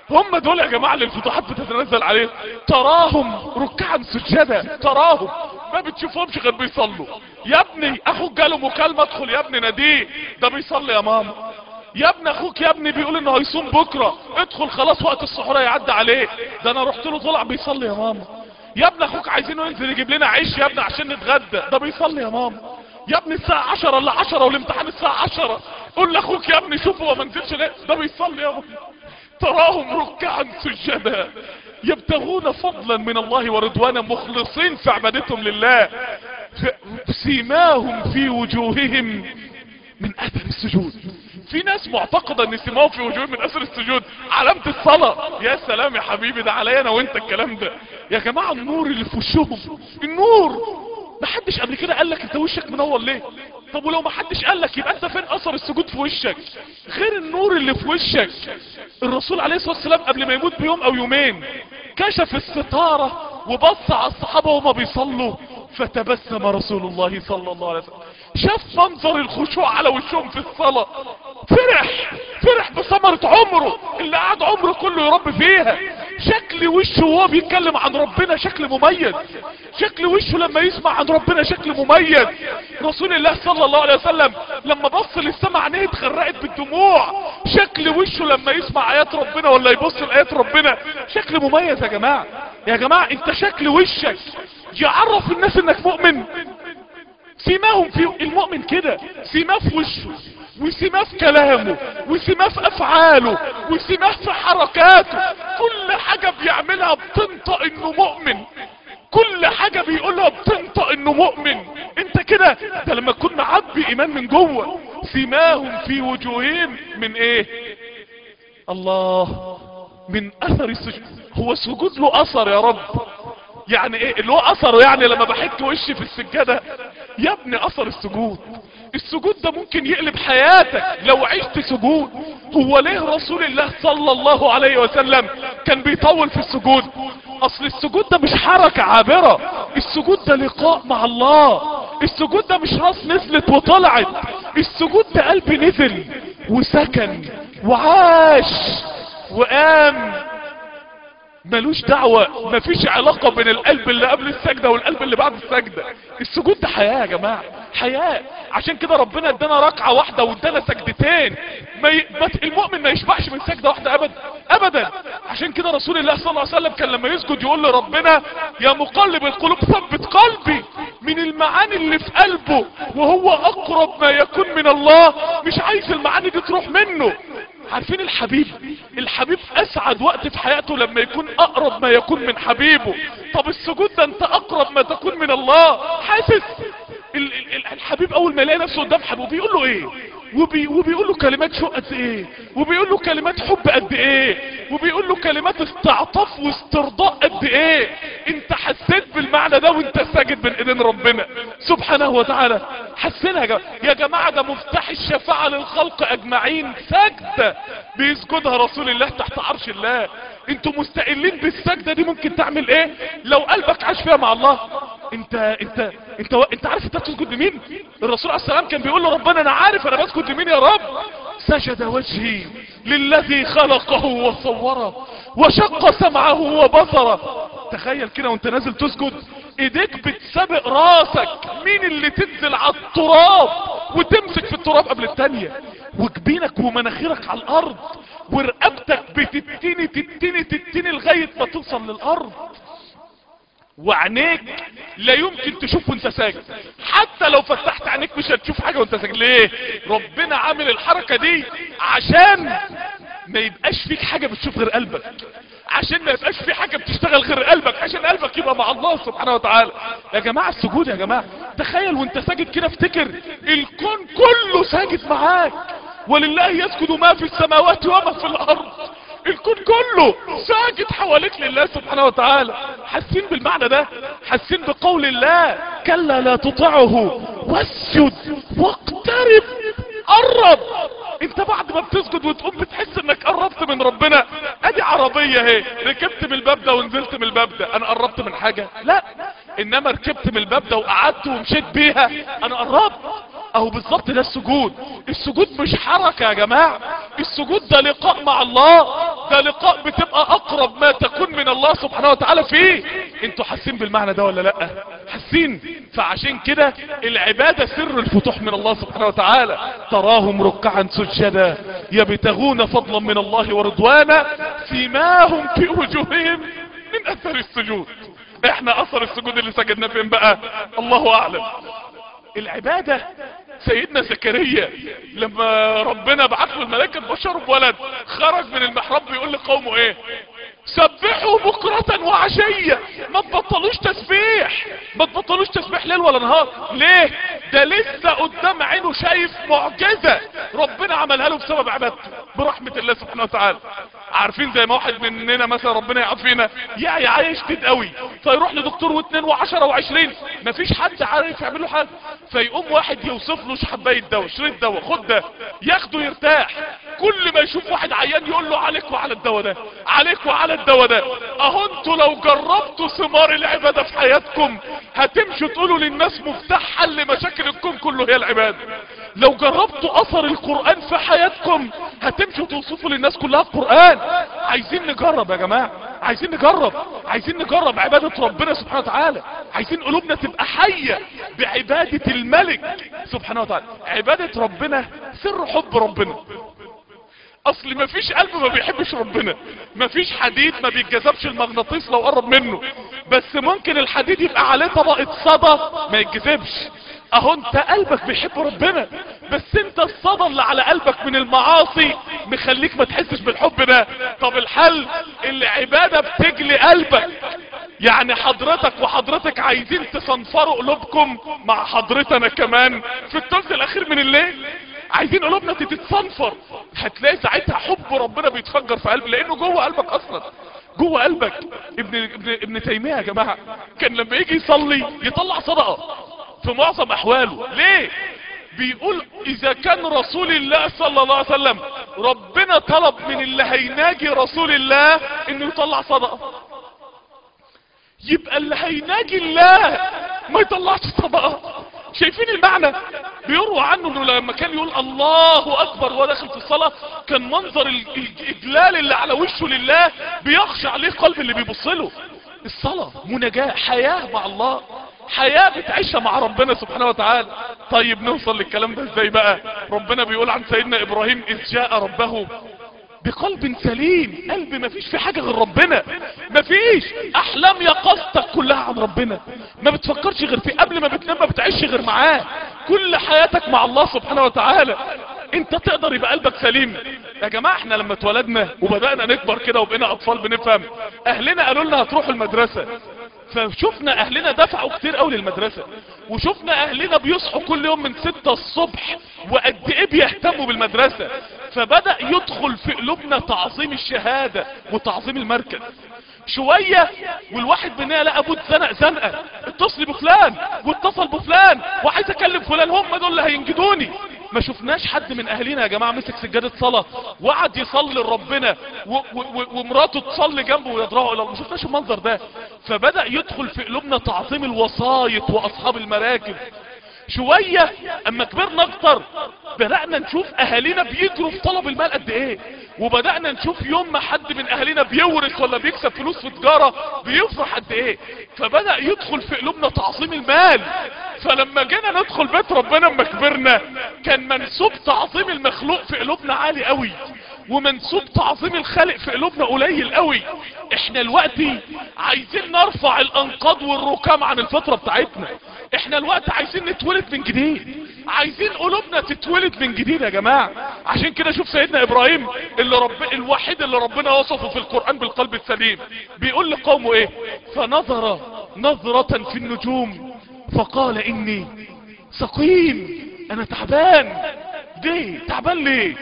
هم دول يا جماعة اللي الفتوحات بتتنزل عليهم. تراهم ركعا سجدا، تراهم ما بتشوفهمش غير بيصلوا. يا ابني اخوك جاله مكالمة ادخل يا ابني ناديه، ده بيصلي يا ماما. يا ابني اخوك يا ابني بيقول انه هيصوم بكرة، ادخل خلاص وقت السحور هيعدي عليه، ده انا رحت له طلع بيصلي يا ماما. يا ابني اخوك عايزينه ينزل يجيب لنا عيش يا ابني عشان نتغدى، ده بيصلي يا ماما. يا ابني الساعة عشرة الا عشرة والامتحان الساعة عشرة، قول لاخوك يا ابني شوفه وما نزلش ليه، ده بيصلي يا ماما. تراهم ركعا سجدا يبتغون فضلا من الله ورضوانا مخلصين في عبادتهم لله، سيماهم في وجوههم من اثر السجود. في ناس معتقدة ان سيماهم في وجوههم من اثر السجود علامة الصلاة. يا سلام يا حبيبي، ده عليا انا وانت الكلام ده يا جماعة. النور اللي في وشهم، النور محدش قبل كده قالك انت وشك منور ليه؟ طب ولو محدش قالك يبقى انت فين اثر السجود في وشك غير النور اللي في وشك؟ الرسول عليه الصلاة والسلام قبل ما يموت بيوم او يومين كشف الستارة وبص على الصحابة وما بيصلوا، فتبسم رسول الله صلى الله عليه وسلم، شاف منظر الخشوع على وشهم في الصلاة، فرح فرح بثمرة عمره اللي قعد عمره كله يربي فيها. شكل وشه وهو بيتكلم عن ربنا شكل مميز، شكل وشه لما يسمع عن ربنا شكل مميز. رسول الله صلى الله عليه وسلم لما بص للسماء عينيه اتغرقت بالدموع. شكل وشه لما يسمع ايات ربنا ولا يبص لايات ربنا شكل مميز. يا جماعة يا جماعة انت شكل وشك يعرف الناس انك مؤمن. سيماهم في المؤمن كده، سيماه في وشه وسيماه في كلامه وسيماه في افعاله وسيماه في حركاته، كل حاجة بيعملها بتنطق انه مؤمن، كل حاجة بيقولها بتنطق انه مؤمن. انت كده ده لما تكون معبي ايمان من جوه. سيماهم في وجوههم من ايه؟ الله، من اثر السجود. هو السجود له اثر يا رب؟ يعني ايه اللي هو اثره؟ يعني لما بحك وشي في السجادة يا ابني اثر السجود. السجود ده ممكن يقلب حياتك لو عشت سجود. هو ليه رسول الله صلى الله عليه وسلم كان بيطول في السجود؟ اصل السجود ده مش حركة عابرة، السجود ده لقاء مع الله. السجود ده مش راس نزلت وطلعت، السجود ده قلب نزل وسكن وعاش وقام. ملوش دعوة، مفيش علاقة بين القلب اللي قبل السجدة والقلب اللي بعد السجدة. السجود ده حياة يا جماعة، حياة. عشان كده ربنا ادانا ركعة واحدة وادانا سجدتين. ما ي... المؤمن ما يشبعش من سجدة واحدة ابدا ابدا. عشان كده رسول الله صلى الله عليه وسلم كان لما يسجد يقول لربنا يا مقلب القلوب ثبت قلبي. من المعاني اللي في قلبه وهو اقرب ما يكون من الله، مش عايز المعاني دي تروح منه. عارفين الحبيب؟ الحبيب اسعد وقت في حياته لما يكون اقرب ما يكون من حبيبه. طب السجود ده انت اقرب ما تكون من الله. حاسس ال ال الحبيب اول ما يلاقي نفسه قدام حبيبه بيقول له ايه؟ وبي وبيقول له كلمات شوق قد ايه، وبيقول له كلمات حب قد ايه، وبيقول له كلمات استعطاف واسترضاء قد ايه. انت حسيت بالمعنى ده وانت ساجد بين ايدين ربنا سبحانه وتعالى؟ حسينها يا جماعه. يا جماعه ده مفتاح الشفاعه للخلق اجمعين، سجده بيسجدها رسول الله تحت عرش الله. انتوا مستقلين بالسجده دي ممكن تعمل ايه لو قلبك عاش فيها مع الله؟ انت انت انت انت عارف انت بتسجد لمين؟ الرسول عليه السلام كان بيقول له ربنا انا عارف انا بسجد لمين يا رب. سجد وجهي للذي خلقه وصوره وشق سمعه وبصره. تخيل كده وانت نازل تسجد ايديك بتسابق راسك مين اللي تنزل على التراب وتمسك في التراب قبل التانية، وجبينك ومناخيرك على الارض، ورقبتك بتتني تتني تتني لغاية ما توصل للارض، وعينيك لا يمكن تشوف وانت ساجد. حتى لو فتحت عينيك مش هتشوف حاجة وانت ساجد. ليه؟ ربنا عامل الحركة دي عشان ما يبقاش فيك حاجة بتشوف غير قلبك، عشان ما يبقاش في حاجة بتشتغل غير قلبك، عشان قلبك يبقى مع الله سبحانه وتعالى. يا جماعة السجود يا جماعة، تخيل وانت ساجد كده افتكر الكون كله ساجد معاك. ولله يسجد ما في السماوات وما في الارض. الكون كله ساجد حواليك لله سبحانه وتعالى. حاسين بالمعنى ده؟ حاسين بقول الله كلا لا تطعه واسجد واقترب؟ قرب. انت بعد ما بتسجد وتقوم بتحس انك قربت من ربنا. ادي عربية اهي، ركبت من الباب ده ونزلت من الباب ده، انا قربت من حاجة؟ لا، انما ركبت من الباب ده وقعدت ومشيت بيها انا قربت. اهو بالظبط ده السجود. السجود مش حركة يا جماعة، السجود ده لقاء مع الله. ده لقاء بتبقى اقرب ما تكون من الله سبحانه وتعالى فيه. انتوا حاسين بالمعنى ده ولا لا؟ حاسين؟ فعشان كده العبادة سر الفتوح من الله سبحانه وتعالى. تراهم ركعا سجدا يبتغون فضلا من الله ورضوانا سيماهم في وجوههم من اثر السجود. احنا اثر السجود اللي سجدنا فين بقى؟ الله اعلم. العبادة سيدنا زكريا لما ربنا بعث له الملائكة بشر بولد، خرج من المحراب بيقول لقومه ايه؟ سبحوا بكرة وعشية. ما تبطلوش تسبيح، ما تبطلوش تسبيح ليل ولا نهار. ليه؟ ده لسه قدام عينه شايف معجزة ربنا عملها له بسبب عبادته برحمة الله سبحانه وتعالى. عارفين زي ما واحد مننا مثلا ربنا يعافينا يا يا عايش شديد قوي، فيروح لدكتور واثنين وعشرة وعشرين مفيش حد عارف يعمل له حاجه، فيقوم واحد يوصف له حبايه دواء، شريط دواء، خد ده، ياخده يرتاح. كل ما يشوف واحد عيان يقول له عليك وعلى الدواء ده، عليك وعلى الدواء ده. اهو انتوا لو جربتوا ثمار العباده في حياتكم هتمشوا تقولوا للناس مفتاح حل مشاكل الكون كله هي العباده. لو جربتوا اثر القرآن في حياتكم هتمشوا توصفوا للناس كلها القرآن. عايزين نجرب يا جماعة، عايزين نجرب، عايزين نجرب عبادة ربنا سبحانه وتعالى. عايزين قلوبنا تبقى حية بعبادة الملك سبحانه وتعالى. عبادة ربنا سر حب ربنا. اصل مفيش قلب ما بيحبش ربنا، مفيش حديد ما بيتجذبش المغناطيس لو قرب منه، بس ممكن الحديد يبقى عليه طبقة صدى ما يتجذبش. اهو انت قلبك بيحب ربنا، بس انت الصدى اللي على قلبك من المعاصي مخليك ما تحسش بالحب ده. طب الحل؟ العبادة بتجلي قلبك. يعني حضرتك وحضرتك عايزين تصنفروا قلوبكم مع حضرتنا كمان في الثلث الاخير من الليل، عايزين قلوبنا تتصنفر، هتلاقي ساعتها حب ربنا بيتفجر في قلبك لانه جوه قلبك اصلا، جوه قلبك. ابن ابن ابن تيمية يا جماعة كان لما يجي يصلي يطلع صدقة في معظم احواله. ليه؟ بيقول اذا كان رسول الله صلى الله عليه وسلم ربنا طلب من اللي هيناجي رسول الله انه يطلع صدقة، يبقى اللي هيناجي الله ما يطلعش صدقة. شايفين المعنى؟ بيروى عنه انه لما كان يقول الله اكبر وهو داخل في الصلاة كان منظر الاجلال اللي على وشه لله بيخشع عليه قلب اللي بيبص له. الصلاة مناجاة، حياة مع الله، حياة بتعيشها مع ربنا سبحانه وتعالى. طيب نوصل للكلام ده ازاي بقى؟ ربنا بيقول عن سيدنا ابراهيم اذ جاء ربه بقلب سليم، قلب ما فيش في حاجة غير ربنا، ما فيش احلام يقظتك كلها عن ربنا، ما بتفكرش غير فيه، قبل ما بتنام ما بتعيش غير معاه، كل حياتك مع الله سبحانه وتعالى. انت تقدر يبقى قلبك سليم يا جماعة. احنا لما اتولدنا وبدأنا نكبر كده وبقينا اطفال بنفهم، اهلنا قالوا لنا هتروحوا المدرسة، فشوفنا اهلنا دفعوا كتير قوي للمدرسة، وشوفنا اهلنا بيصحوا كل يوم من ستة الصبح وقد ايه بيهتموا بالمدرسة، فبدأ يدخل في قلوبنا تعظيم الشهادة وتعظيم المركز. شوية والواحد مننا لقى ابوه اتزنق زنقة، اتصل بفلان واتصل بفلان وعايز اكلم فلان، هم دول اللي هينجدوني. ما شفناش حد من اهالينا يا جماعة مسك سجادة صلاة وقعد يصلي لربنا ومراته تصلي جنبه ويضرعه الى الله، ما شفناش المنظر ده. فبدأ يدخل في قلوبنا تعظيم الوسايط واصحاب المراكز. شوية اما كبرنا اكتر بدأنا نشوف اهالينا بيجروا في طلب المال قد ايه، وبدأنا نشوف يوم ما حد من اهالينا بيورث ولا بيكسب فلوس في تجارة بيفرح قد ايه. فبدأ يدخل في قلوبنا تعظيم المال. فلما جينا ندخل بيت ربنا اما كبرنا كان منسوب تعظيم المخلوق في قلوبنا عالي قوي، ومنسوب تعظيم الخالق في قلوبنا قليل قوي. احنا الوقت عايزين نرفع الانقاض والركام عن الفترة بتاعتنا، احنا الوقت عايزين نتولد من جديد، عايزين قلوبنا تتولد من جديد يا جماعة. عشان كده شوف سيدنا ابراهيم اللي رب الوحيد اللي ربنا وصفه في القرآن بالقلب السليم، بيقول لقومه ايه؟ فنظر نظرة في النجوم فقال اني سقيم، انا تعبان. ليه تعبان ليه؟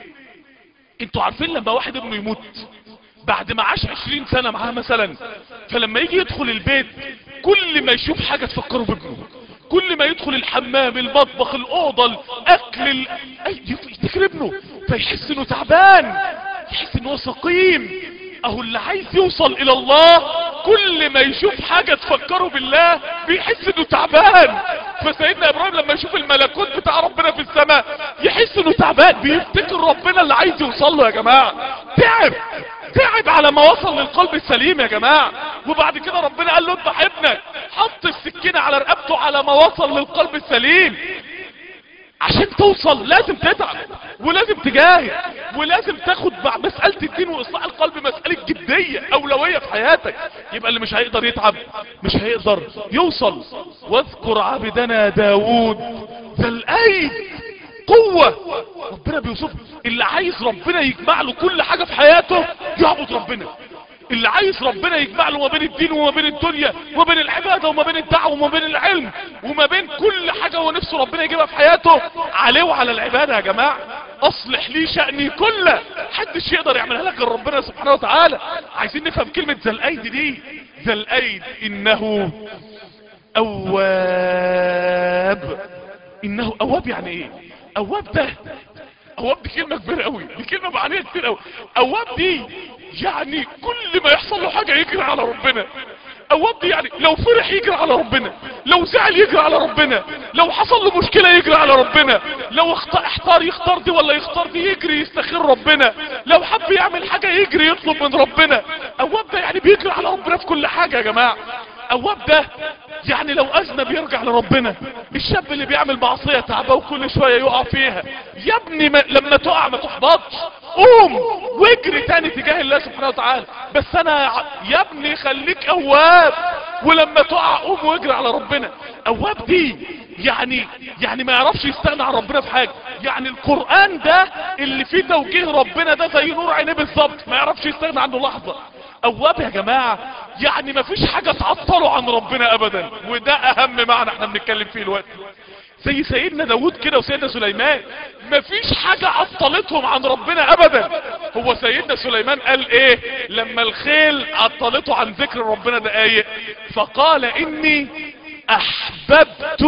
انتوا عارفين لما واحد ابنه يموت بعد ما عاش عشرين سنة معاه مثلا، فلما يجي يدخل البيت كل ما يشوف حاجة تفكره بابنه، كل ما يدخل الحمام المطبخ الاوضة الاكل ال... يفتكر ابنه، فيحس انه تعبان، يحس انه سقيم. اهو اللي عايز يوصل الى الله كل ما يشوف حاجة تفكره بالله بيحس انه تعبان. فسيدنا ابراهيم لما يشوف الملكوت بتاع ربنا في السماء يحس انه تعبان، بيفتكر ربنا اللي عايز يوصل له. يا جماعة تعب، تعب على ما وصل للقلب السليم يا جماعة. وبعد كده ربنا قال له اذبح ابنك، حط السكينة على رقبته على ما وصل للقلب السليم. عشان توصل لازم تتعب ولازم تجاهد ولازم تاخد مع مسألة الدين واصلاح القلب مسألة جدية اولوية في حياتك. يبقى اللي مش هيقدر يتعب مش هيقدر يوصل. واذكر عبدنا داود ذا الايد قوة. ربنا بيوصف اللي عايز ربنا يجمع له كل حاجة في حياته يعبد ربنا. اللي عايز ربنا يجمع له ما بين الدين وما بين الدنيا وما بين العبادة وما بين الدعوة وما بين العلم وما بين كل حاجة هو نفسه ربنا يجيبها في حياته عليه وعلى العبادة. يا جماعة اصلح لي شأني كله، محدش يقدر يعملها لك غير ربنا سبحانه وتعالى. عايزين نفهم كلمة ذا الايد دي. ذا الايد انه اواب. انه اواب يعني ايه؟ اواب ده، اواب دي كلمة كبيرة قوي، دي كلمة معنيها كتير قوي. اواب دي يعني كل ما يحصل له حاجة يجري على ربنا. اواب دي يعني لو فرح يجري على ربنا، لو زعل يجري على ربنا، لو حصل له مشكلة يجري على ربنا، لو احتار يختار دي ولا يختار دي يجري يستخير ربنا، لو حب يعمل حاجة يجري يطلب من ربنا. اواب ده يعني بيجري على ربنا في كل حاجة يا جماعة. اواب ده يعني لو اذنب يرجع لربنا. الشاب اللي بيعمل معصية تعبه وكل شوية يقع فيها، يا ابني ما لما تقع ما تحبطش، قوم واجري تاني تجاه الله سبحانه وتعالى. بس انا يا ابني خليك اواب، ولما تقع قوم واجري على ربنا. اواب دي يعني يعني ما يعرفش يستغنى عن ربنا في حاجة. يعني القرآن ده اللي فيه توجيه ربنا ده زي نور عينيه بالظبط، ما يعرفش يستغنى عنه لحظة. اواب يا جماعة يعني ما فيش حاجة تعطله عن ربنا ابدا، وده اهم معنى احنا بنتكلم فيه الوقت. زي سيدنا داود كده وسيدنا سليمان، ما فيش حاجة عطلتهم عن ربنا ابدا. هو سيدنا سليمان قال ايه لما الخيل عطلته عن ذكر ربنا دقايق؟ فقال اني احببت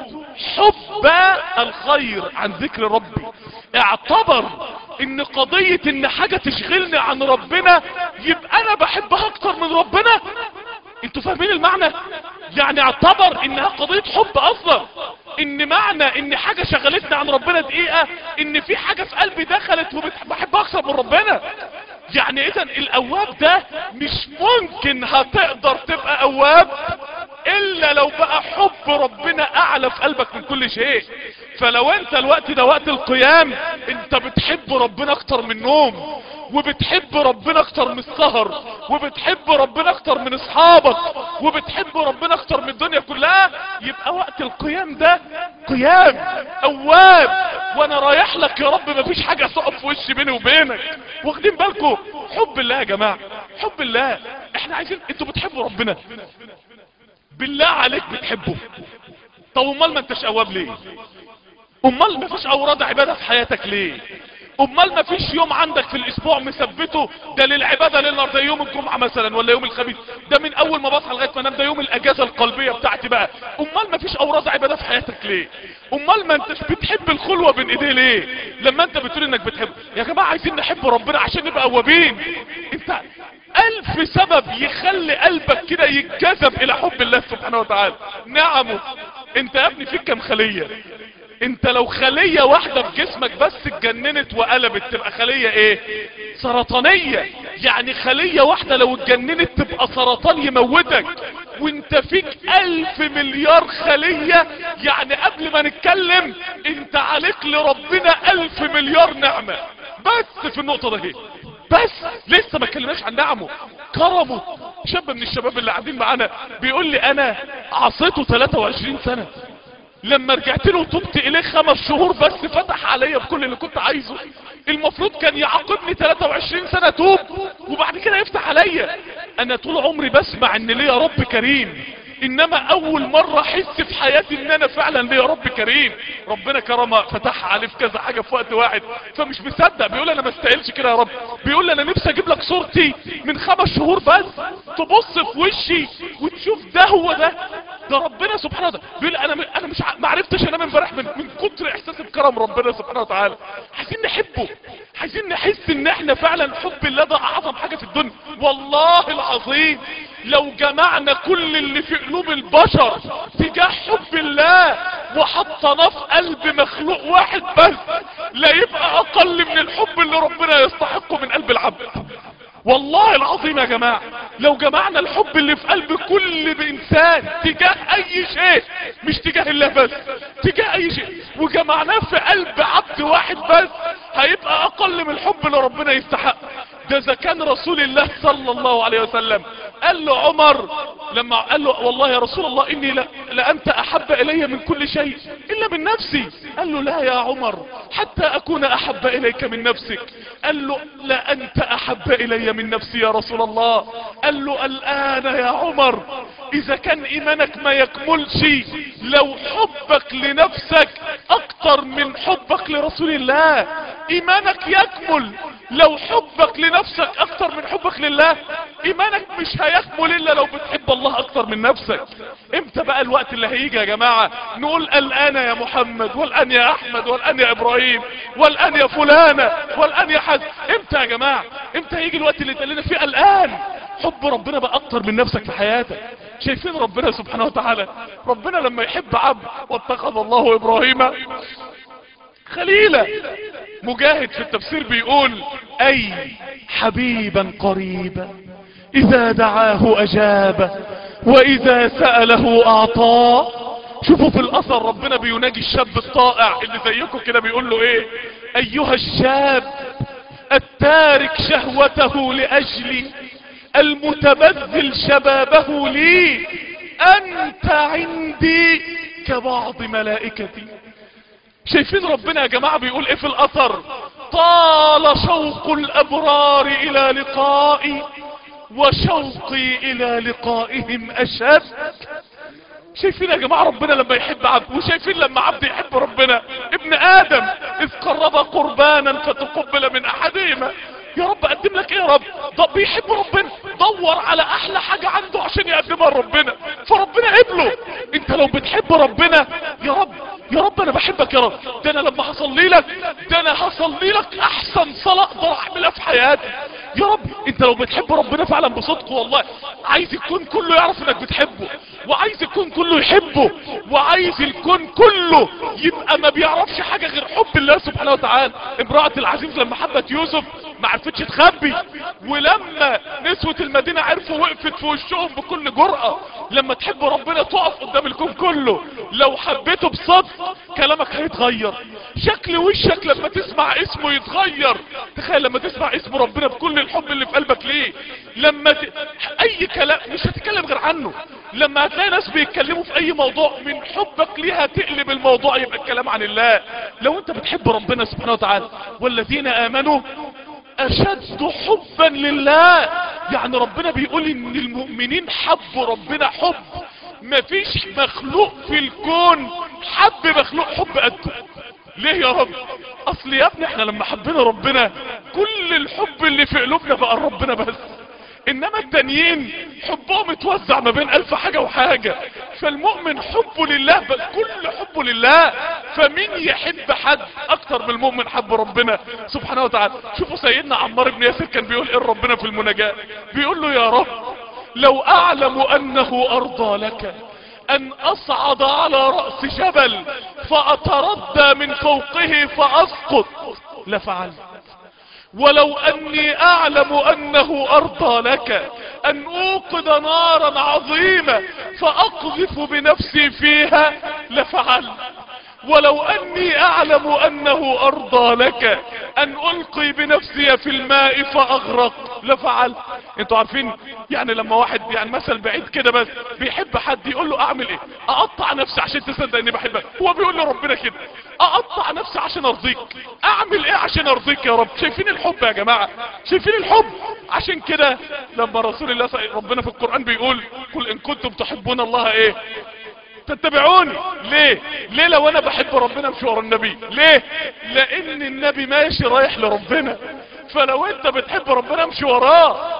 حب الخير عن ذكر ربي. اعتبر ان قضية ان حاجة تشغلني عن ربنا يبقى انا بحبها اكتر من ربنا. انتوا فاهمين المعنى؟ يعني اعتبر انها قضية حب اصلا، ان معنى ان حاجة شغلتني عن ربنا دقيقة ان في حاجة في قلبي دخلت وبحبها اكتر من ربنا. يعني اذا الاواب ده مش ممكن هتقدر تبقى اواب الا لو بقى حب ربنا اعلى في قلبك من كل شيء. فلو انت الوقت ده وقت القيام انت بتحب ربنا اكتر من النوم، وبتحب ربنا اكتر من السهر، وبتحب ربنا اكتر من اصحابك، وبتحب ربنا اكتر من الدنيا كلها، يبقى وقت القيام ده قيام اواب. وانا رايح لك يا رب مفيش حاجة تقف في وشي بيني وبينك. واخدين بالكم؟ حب الله يا جماعة، حب الله. احنا عايزين، انتوا بتحبوا ربنا بالله عليك بتحبه؟ طب امال ما انتش اواب ليه؟ امال ما فيش اوراد عبادة في حياتك ليه؟ امال ما فيش يوم عندك في الاسبوع مثبته ده للعبادة للنهار، ده يوم الجمعة مثلا ولا يوم الخميس، ده من اول ما بصحى لغاية ما انام ده يوم الاجازة القلبية بتاعتي بقى. امال ما فيش اوراد عبادة في حياتك ليه؟ امال ما انتش بتحب الخلوة بين ايديه ليه لما انت بتقول انك بتحب؟ يا جماعة عايزين نحب ربنا عشان نبقى اوابين. انت الف سبب يخلي قلبك كده يتجذب الى حب الله سبحانه وتعالى. نعمه. انت يا ابني فيك كم خلية؟ انت لو خلية واحدة في جسمك بس اتجننت وقلبت تبقى خلية ايه؟ سرطانية. يعني خلية واحدة لو اتجننت تبقى سرطان يموتك، وانت فيك الف مليار خلية. يعني قبل ما نتكلم انت عليك لربنا الف مليار نعمة بس في النقطة ده. بس لسه ما اتكلمناش عن نعمه كرمه. شاب من الشباب اللي قاعدين معانا بيقول لي انا عصيته ثلاثة وعشرين سنة، لما رجعت له وتوبت اليه خمس شهور بس فتح عليا بكل اللي كنت عايزه. المفروض كان يعاقبني ثلاثة وعشرين سنة توب وبعد كده يفتح عليا. انا طول عمري بسمع ان ليا رب كريم، انما اول مرة احس في حياتي ان انا فعلا ليا رب كريم. ربنا كرمه فتح عليه في كذا حاجة في وقت واحد، فمش مصدق بيقول انا ما استاهلش كده يا رب. بيقول انا نفسي اجيب لك صورتي من خمس شهور بس تبص في وشي وتشوف ده هو ده ده ربنا سبحانه وتعالى. بيقول انا انا مش ما عرفتش انام امبارح من من كتر احساسي بكرم ربنا سبحانه وتعالى. عايزين نحبه، عايزين نحس ان احنا فعلا حب الله ده اعظم حاجة في الدنيا. والله العظيم لو جمعنا كل اللي في قلوب البشر تجاه حب الله وحطناه في قلب مخلوق واحد بس لا يبقى اقل من الحب اللي ربنا يستحقه من قلب العبد. والله العظيم يا جماعة لو جمعنا الحب اللي في قلب كل انسان تجاه اي شيء، مش تجاه الله بس، تجاه اي شيء، وجمعناه في قلب عبد واحد بس، هيبقى اقل من الحب اللي ربنا يستحق. ده اذا كان رسول الله صلى الله عليه وسلم قال له عمر لما قال له والله يا رسول الله اني لا لانت احب الي من كل شيء الا من نفسي، قال له لا يا عمر حتى اكون احب اليك من نفسك، قال له لا انت احب الي من نفسي يا رسول الله، قال له الان يا عمر اذا كان ايمانك ما يكملش لو حبك لنفسك اكتر من حبك لرسول الله، ايمانك يكمل لو حبك لنفسك اكتر من حبك لله، ايمانك مش هيكمل الا لو بتحب الله اكتر من نفسك. امتى بقى الوقت اللي هيجي يا جماعة نقول الان يا محمد والان يا احمد والان يا ابراهيم والان يا فلانة والان يا حسن؟ امتى يا جماعة؟ امتى هيجي الوقت اللي يتقال فيه الان حب ربنا بقى اكتر من نفسك في حياتك؟ شايفين ربنا سبحانه وتعالى ربنا لما يحب عبد واتخذ الله ابراهيم خليلا. مجاهد في التفسير بيقول اي حبيبا قريبا اذا دعاه اجاب واذا سأله اعطاه. شوفوا في الاثر ربنا بيناجي الشاب الطائع اللي زيكم كده بيقول له ايه؟ ايها الشاب التارك شهوته لاجلي المتبذل شبابه لي انت عندي كبعض ملائكتي. شايفين ربنا يا جماعة بيقول ايه في الاثر؟ طال شوق الابرار الى لقائي وشوقي الى لقائهم اشد. شايفين يا جماعة ربنا لما يحب عبد، وشايفين لما عبد يحب ربنا. ابن ادم اذ قرب قربانا فتقبل من احدهما. يا رب اقدم لك ايه يا رب؟ ده بيحب ربنا، دور على احلى حاجة عنده عشان يقدمها لربنا، فربنا قبله. انت لو بتحب ربنا يا رب يا رب انا بحبك يا رب، ده انا لما هصلي لك ده انا هصلي لك احسن صلاة اقدر اعملها في حياتي يا رب. انت لو بتحب ربنا فعلا بصدق والله عايز الكون كله يعرف انك بتحبه، وعايز الكون كله يحبه، وعايز الكون كله يبقى ما بيعرفش حاجة غير حب الله سبحانه وتعالى. امرأة العزيز لما حبت يوسف ما عرفتش تخبي، ولما نسوة المدينة عرفوا وقفت في وشهم بكل جرأة. لما تحب ربنا تقف قدام الكون كله، لو حبيته بصدق كلامك هيتغير، شكل وشك لما تسمع اسمه يتغير. تخيل لما تسمع اسم ربنا بكل الحب اللي في قلبك ليه، لما ت... اي كلام مش هتتكلم غير عنه. لما هتلاقي ناس بيتكلموا في اي موضوع من حبك ليها تقلب الموضوع يبقى الكلام عن الله. لو انت بتحب ربنا سبحانه وتعالى والذين امنوا اشد حبا لله، يعني ربنا بيقول ان المؤمنين حبوا ربنا حب مفيش مخلوق في الكون حب مخلوق حب قده. ليه يا رب؟ اصل يا ابني احنا لما حبينا ربنا كل الحب اللي في قلوبنا بقى ربنا بس، انما التانيين حبهم اتوزع ما بين الف حاجة وحاجة. فالمؤمن حبه لله بل كل حبه لله، فمين يحب حد اكتر من المؤمن حب ربنا سبحانه وتعالى؟ شوفوا سيدنا عمار بن ياسر كان بيقول ايه ربنا في المناجاة، بيقول له يا رب لو اعلم انه ارضى لك ان اصعد على رأس جبل فاتردى من فوقه فاسقط لفعلت، ولو اني اعلم انه ارضى لك ان اوقد نارا عظيمة فاقذف بنفسي فيها لفعلت، ولو اني اعلم انه ارضى لك ان القي بنفسي في الماء فاغرق لفعلت. انتوا عارفين يعني لما واحد يعني مثل بعيد كده بس بيحب حد يقول له اعمل ايه؟ اقطع نفسي عشان تصدق اني بحبك. هو بيقول له ربنا كده اقطع نفسي عشان ارضيك، اعمل ايه عشان ارضيك يا رب؟ شايفين الحب يا جماعة؟ شايفين الحب؟ عشان كده لما رسول الله ربنا في القرآن بيقول قل ان كنتم تحبون الله ايه تتبعوني. ليه؟ ليه لو انا بحب ربنا امشي ورا النبي؟ ليه؟ لان النبي ماشي رايح لربنا، فلو انت بتحب ربنا امشي وراه.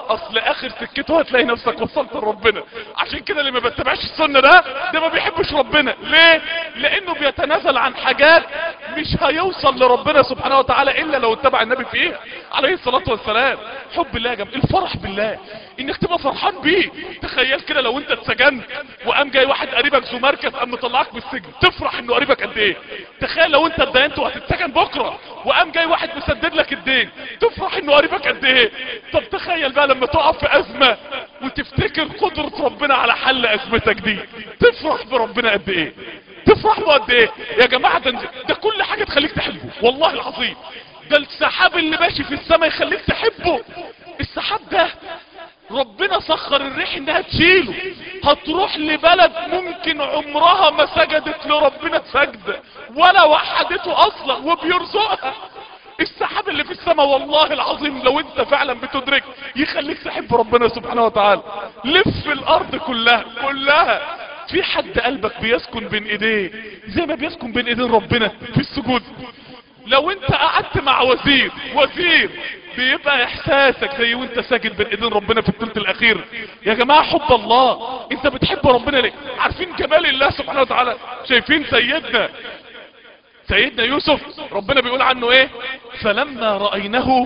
اصل اخر سكته هتلاقي نفسك وصلت لربنا. عشان كده اللي ما بيتبعش السنة ده ده ما بيحبش ربنا. ليه؟ لانه بيتنازل عن حاجات مش هيوصل لربنا سبحانه وتعالى الا لو اتبع النبي فيها عليه الصلاة والسلام. حب الله يا جماعة، الفرح بالله، انك تبقى فرحان بيه. تخيل كده لو انت اتسجنت وقام جاي واحد قريبك ذو مركز قام مطلعك من السجن، تفرح انه قريبك قد ايه؟ تخيل لو انت اتدينت وهتتسجن بكره وقام جاي واحد مسدد لك الدين، تفرح انه قريبك قد ايه؟ طب تخيل بقى لما تقع في ازمه وتفتكر قدرة ربنا على حل ازمتك دي، تفرح بربنا قد ايه؟ تفرح له قد ايه يا جماعه؟ ده, ده كل حاجه تخليك تحبه والله العظيم. ده السحاب اللي ماشي في السماء يخليك تحبه. السحاب ده ربنا سخر الريح انها تشيله، هتروح لبلد ممكن عمرها ما سجدت لربنا سجدة ولا وحدته اصلا وبيرزقها. السحاب اللي في السماء والله العظيم لو انت فعلا بتدرك يخليك تحب ربنا سبحانه وتعالى. لف الارض كلها كلها، في حد قلبك بيسكن بين ايديه زي ما بيسكن بين ايدين ربنا في السجود؟ لو انت قعدت مع وزير وزير بيبقى احساسك زي وانت ساجد بين ايدين ربنا في الثلث الاخير. يا جماعة حب الله، انت بتحب ربنا ليه؟ عارفين جمال الله سبحانه وتعالى؟ شايفين سيدنا سيدنا يوسف ربنا بيقول عنه ايه؟ فلما رأيناه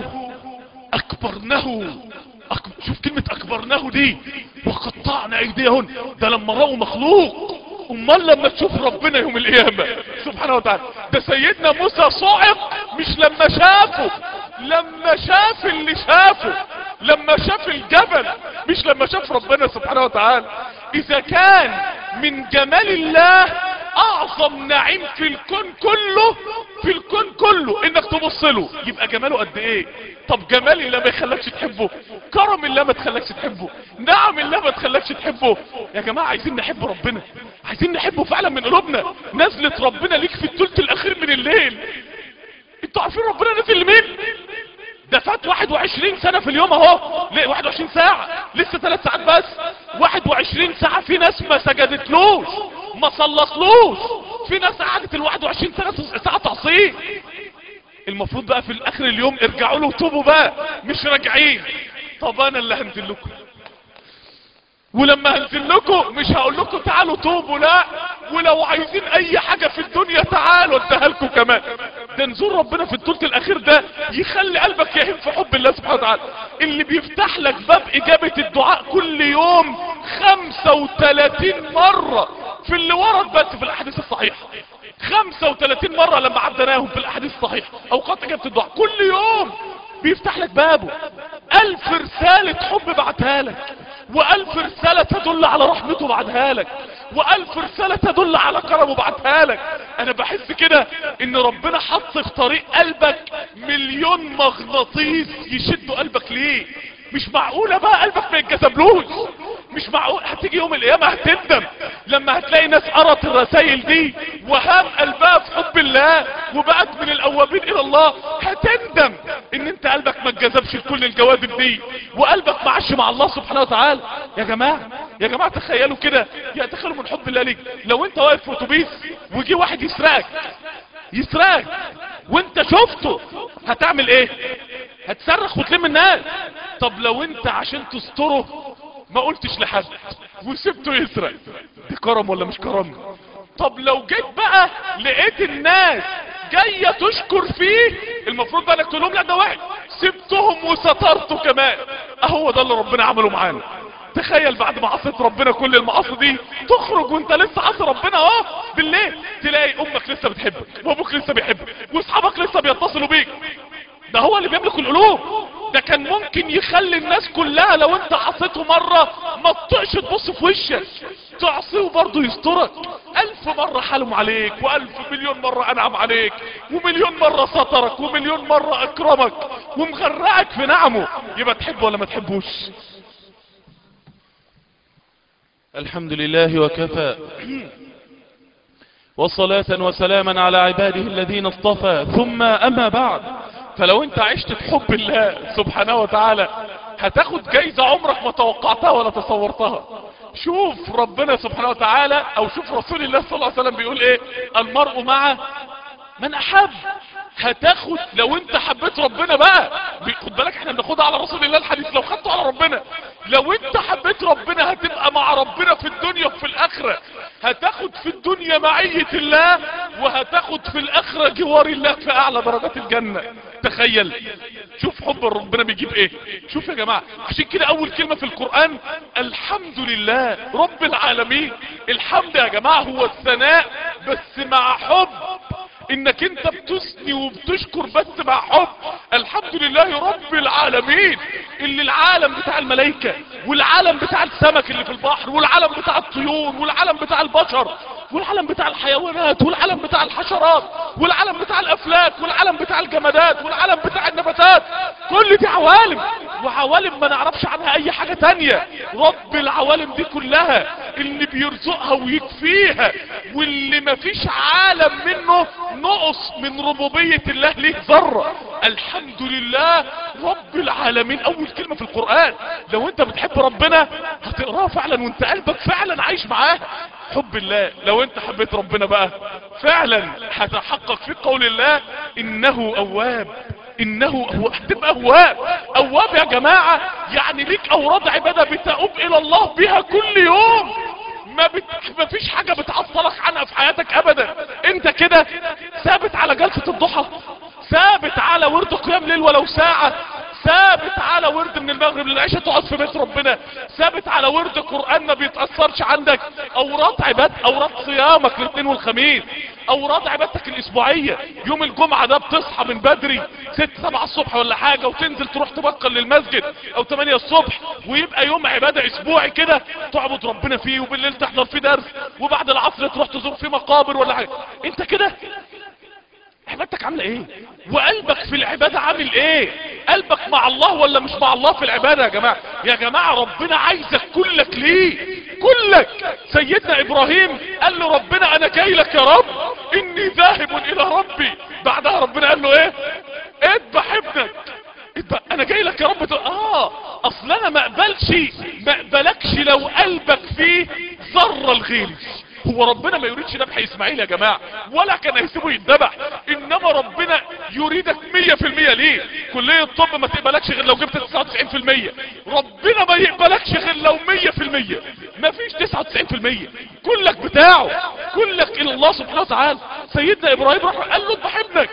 اكبرناه. أكبر. شوف كلمة اكبرناه دي، وقطعنا ايديهن. ده لما رأوا مخلوق، امال لما تشوف ربنا يوم القيامة سبحانه وتعالى. ده سيدنا موسى صعق مش لما شافه، لما شاف اللي شافه، لما شاف الجبل، مش لما شاف ربنا سبحانه وتعالى. اذا كان من جمال الله اعظم نعيم في الكون كله، في الكون كله انك تبص له، يبقى جماله قد ايه؟ طب جمال الله ما يخلكش تحبه؟ كرم الله ما تخلكش تحبه؟ نعم الله ما تخلكش تحبه؟ يا جماعة عايزين نحب ربنا، عايزين نحبه فعلا من قلوبنا. نزلة ربنا ليك في الثلث الاخير من الليل. انتوا عارفين ربنا نزل لمين؟ ده فات واحد وعشرين سنة في اليوم اهو. ليه واحد وعشرين ساعة؟ لسه ثلاث ساعات بس. واحد وعشرين ساعة في ناس ما سجدتلوش، ما صلتلوش، في ناس قعدت ال واحد وعشرين ساعة تعصيه. المفروض بقى في الاخر اليوم ارجعوا له وتوبوا بقى، مش راجعين. طب انا اللي هنزل لكم، ولما هنزل لكم مش هقول لكم تعالوا توبوا، لا، ولو عايزين اي حاجة في الدنيا تعالوا اديها لكم كمان. ده نزول ربنا في الثلث الاخير ده يخلي قلبك يهب في حب الله سبحانه وتعالى. اللي بيفتح لك باب اجابة الدعاء كل يوم خمسة وثلاثين مرة في اللي ورد بس في الاحاديث الصحيحة. خمسة وثلاثين مرة لما عدناهم في الاحاديث الصحيحة اوقات اجابة الدعاء كل يوم بيفتح لك بابه. الف رسالة حب بعتها لك، والف رسالة تدل على رحمته بعتها لك، والف رسالة تدل على كرمه بعتها لك. انا بحس كده ان ربنا حط في طريق قلبك مليون مغناطيس يشدوا قلبك ليه. مش معقولة بقى قلبك ما يتجذبلوش، مش معقول. هتيجي يوم القيامة هتندم لما هتلاقي ناس قرأت الرسائل دي وهام قلبها في حب الله وبقت من الاوابين الى الله. هتندم ان انت قلبك ما اتجذبش لكل الجواذب دي وقلبك ما عاش مع الله سبحانه وتعالى. يا جماعة يا جماعة تخيلوا كده، يا تخيلوا من حب الله ليك لو انت واقف في اتوبيس ويجي واحد يسرقك يسرقك وانت شفته، هتعمل ايه؟ هتصرخ وتلم الناس. طب لو انت عشان تستره ما قلتش لحد وسبته يسرق، دي كرم ولا مش كرم؟ طب لو جيت بقى لقيت الناس جاية تشكر فيه، المفروض بقى انك تقول لهم لا ده واحد، سبتهم وسترته كمان. اهو ده اللي ربنا عمله معانا. تخيل بعد ما عصيت ربنا كل المعاصي دي تخرج وانت لسه عاصي ربنا اهو بالليل، تلاقي امك لسه بتحبك وابوك لسه بيحبك واصحابك لسه بيتصلوا بيك. ده هو اللي بيملك القلوب. ده كان ممكن يخلي الناس كلها لو انت عصيته مرة ما تطقش تبص في وشك، تعصيه برضه يسترك. الف مرة حلم عليك، والف مليون مرة انعم عليك، ومليون مرة سترك، ومليون مرة اكرمك ومغرقك في نعمه. يبقى تحبه ولا ما تحبوش؟ الحمد لله وكفى، وصلاة وسلاما على عباده الذين اصطفى، ثم اما بعد. فلو انت عشت في حب الله سبحانه وتعالى هتاخد جايزة عمرك ما توقعتها ولا تصورتها. شوف ربنا سبحانه وتعالى او شوف رسول الله صلى الله عليه وسلم بيقول ايه؟ المرء مع من احب. هتاخد لو انت حبيت ربنا بقى. خد بالك احنا بناخدها على رسول الله الحديث، لو خدته على ربنا، لو انت حبيت ربنا هتبقى مع ربنا في الدنيا وفي الاخرة. هتاخد في الدنيا معية الله، وهتاخد في الاخرة جوار الله في اعلى درجات الجنة. تخيل، شوف حب ربنا بيجيب ايه. شوف يا جماعة، عشان كده اول كلمة في القرآن الحمد لله رب العالمين. الحمد يا جماعة هو الثناء بس مع حب، انك انت بتثني وبتشكر بس مع حب. الحمد لله رب العالمين، اللي العالم بتاع الملائكة والعالم بتاع السمك اللي في البحر والعالم بتاع الطيور والعالم بتاع البشر والعالم بتاع الحيوانات والعالم بتاع الحشرات والعالم بتاع الافلاك والعالم بتاع الجمادات والعالم بتاع النباتات، كل دي عوالم، وعوالم ما نعرفش عنها اي حاجة تانية. رب العوالم دي كلها اللي بيرزقها ويكفيها، واللي ما فيش عالم منه نقص من ربوبية الله ليه ذرة. الحمد لله رب العالمين اول كلمة في القرآن. لو انت بتحب ربنا هتقراها فعلا وانت قلبك فعلا عايش معاه حب الله. لو انت حبيت ربنا بقى فعلا هتحقق في قول الله انه اواب. انه هو هتبقى اواب. اواب يا جماعة يعني ليك اوراد عبادة بتؤوب الى الله بها كل يوم، ما, بت... ما فيش حاجة بتعطلك عنها في حياتك ابدا. انت كده ثابت على جلسة الضحى، ثابت على ورد قيام ليل ولو ساعة، ثابت على ورد من المغرب للعشاء تقعد في بيت ربنا، ثابت على ورد قرآن ما بيتأثرش عندك، اوراد عباد، اوراد صيامك الاثنين والخميس، اوراد عبادتك الاسبوعية. يوم الجمعة ده بتصحى من بدري ست سبعة الصبح ولا حاجة وتنزل تروح تبقى للمسجد او تمانية الصبح، ويبقى يوم عبادة اسبوعي كده تعبد ربنا فيه، وبالليل تحضر فيه درس، وبعد العصر تروح تزور فيه مقابر ولا حاجة. انت كده عبادتك عامله ايه؟ وقلبك في العبادة عامل ايه؟ قلبك مع الله ولا مش مع الله في العبادة يا جماعة؟ يا جماعة ربنا عايزك كلك ليه، كلك. سيدنا ابراهيم قال له ربنا انا جاي لك يا رب اني ذاهب الى ربي. بعدها ربنا قال له ايه؟ اذبح ابنك. انا جاي لك يا رب. اه اصل انا ما اقبلش ما اقبلكش لو قلبك فيه ذره الغير. هو ربنا ما يريدش ذبح اسماعيل يا جماعة ولا كان هيسيبه يتذبح، انما ربنا يريدك مية في المية. ليه؟ كلية الطب ما تقبلكش غير لو جبت تسعة وتسعين في المية، ربنا ما يقبلكش غير لو مية في المية، ما فيش تسعة وتسعين في المية، كلك بتاعه، كلك الى الله سبحانه وتعالى. سيدنا ابراهيم راح قال له اذبح ابنك،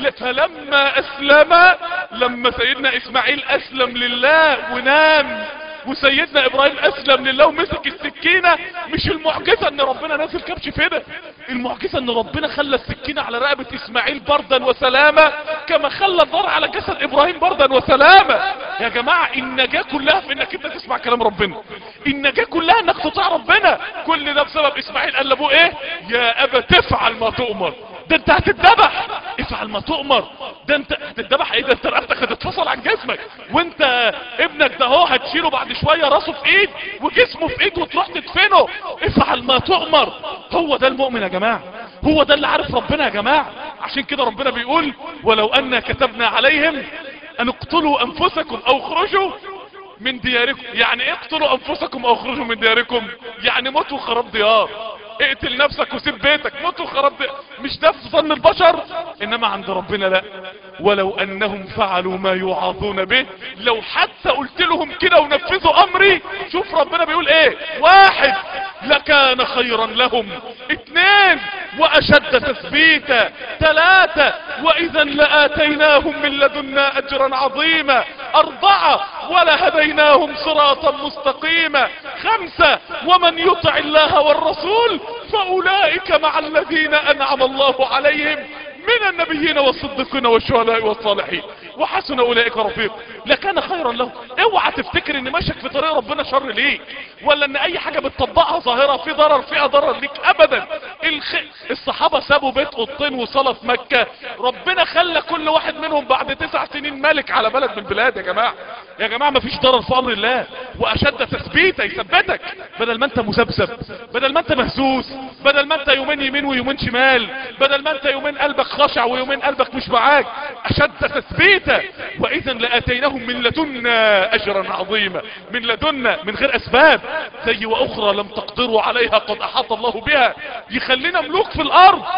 فلما اسلم، لما سيدنا اسماعيل اسلم لله ونام وسيدنا ابراهيم اسلم لله ومسك السكينة، مش المعجزة ان ربنا نازل كبش فدا، المعجزة ان ربنا خلى السكينة على رقبة اسماعيل بردا وسلامة كما خلى النار على جسد ابراهيم بردا وسلامة. يا جماعة النجاة كلها في انك انت تسمع كلام ربنا، النجاة كلها انك تطاع ربنا. كل ده بسبب اسماعيل قال لابوه ايه؟ يا ابا تفعل ما تؤمر. ده انت هتتذبح، افعل ما تؤمر. ده انت هتتذبح ايه؟ ده انت رقبتك هتتفصل عن جسمك، وانت ابنك ده هو هتشيله بعد شوية راسه في ايد وجسمه في ايد وتروح تدفنه. افعل ما تؤمر. هو ده المؤمن يا جماعة، هو ده اللي عارف ربنا يا جماعة. عشان كده ربنا بيقول ولو ان كتبنا عليهم ان اقتلوا انفسكم او اخرجوا من دياركم. يعني ايه اقتلوا انفسكم او اخرجوا من دياركم؟ يعني موتوا خراب ديار، اقتل نفسك وسيب بيتك، موتوا خراب ديار. مش ده في ظن البشر، انما عند ربنا لا. ولو انهم فعلوا ما يوعظون به، لو حتى قلت لهم كده ونفذوا امري. شوف ربنا بيقول ايه؟ واحد لكان خيرا لهم، اثنين واشد تثبيتا، ثلاثة واذا لاتيناهم من لدنا اجرا عظيما، اربعة ولهديناهم صراطا مستقيما، خمسة ومن يطع الله والرسول فاولئك مع الذين انعم الله عليهم من النبيين والصديقين والشهداء والصالحين وحسن اولئك رفيق. لكان خيرا له. اوعى تفتكر ان ماشيك في طريق ربنا شر ليك، ولا ان اي حاجة بتطبقها ظاهرة في ضرر فيها ضرر ليك ابدا. الخ... الصحابة سابوا بيت قطين وصلاة في مكة، ربنا خلى كل واحد منهم بعد تسع سنين ملك على بلد من البلاد. يا جماعة يا جماعة ما فيش ضرر في امر الله، واشد تثبيتا يثبتك، بدل ما انت مذبذب، بدل ما انت مهزوز، بدل ما انت يومين يمين ويومين شمال، بدل ما انت يومين قلبك خاشع ويومين قلبك مش معاك. اشد تثبيتا واذا لاتيناهم من لدنا اجرا عظيما. من لدنا من غير اسباب، زي واخرى لم تقدروا عليها قد احاط الله بها. يخلينا ملوك في الارض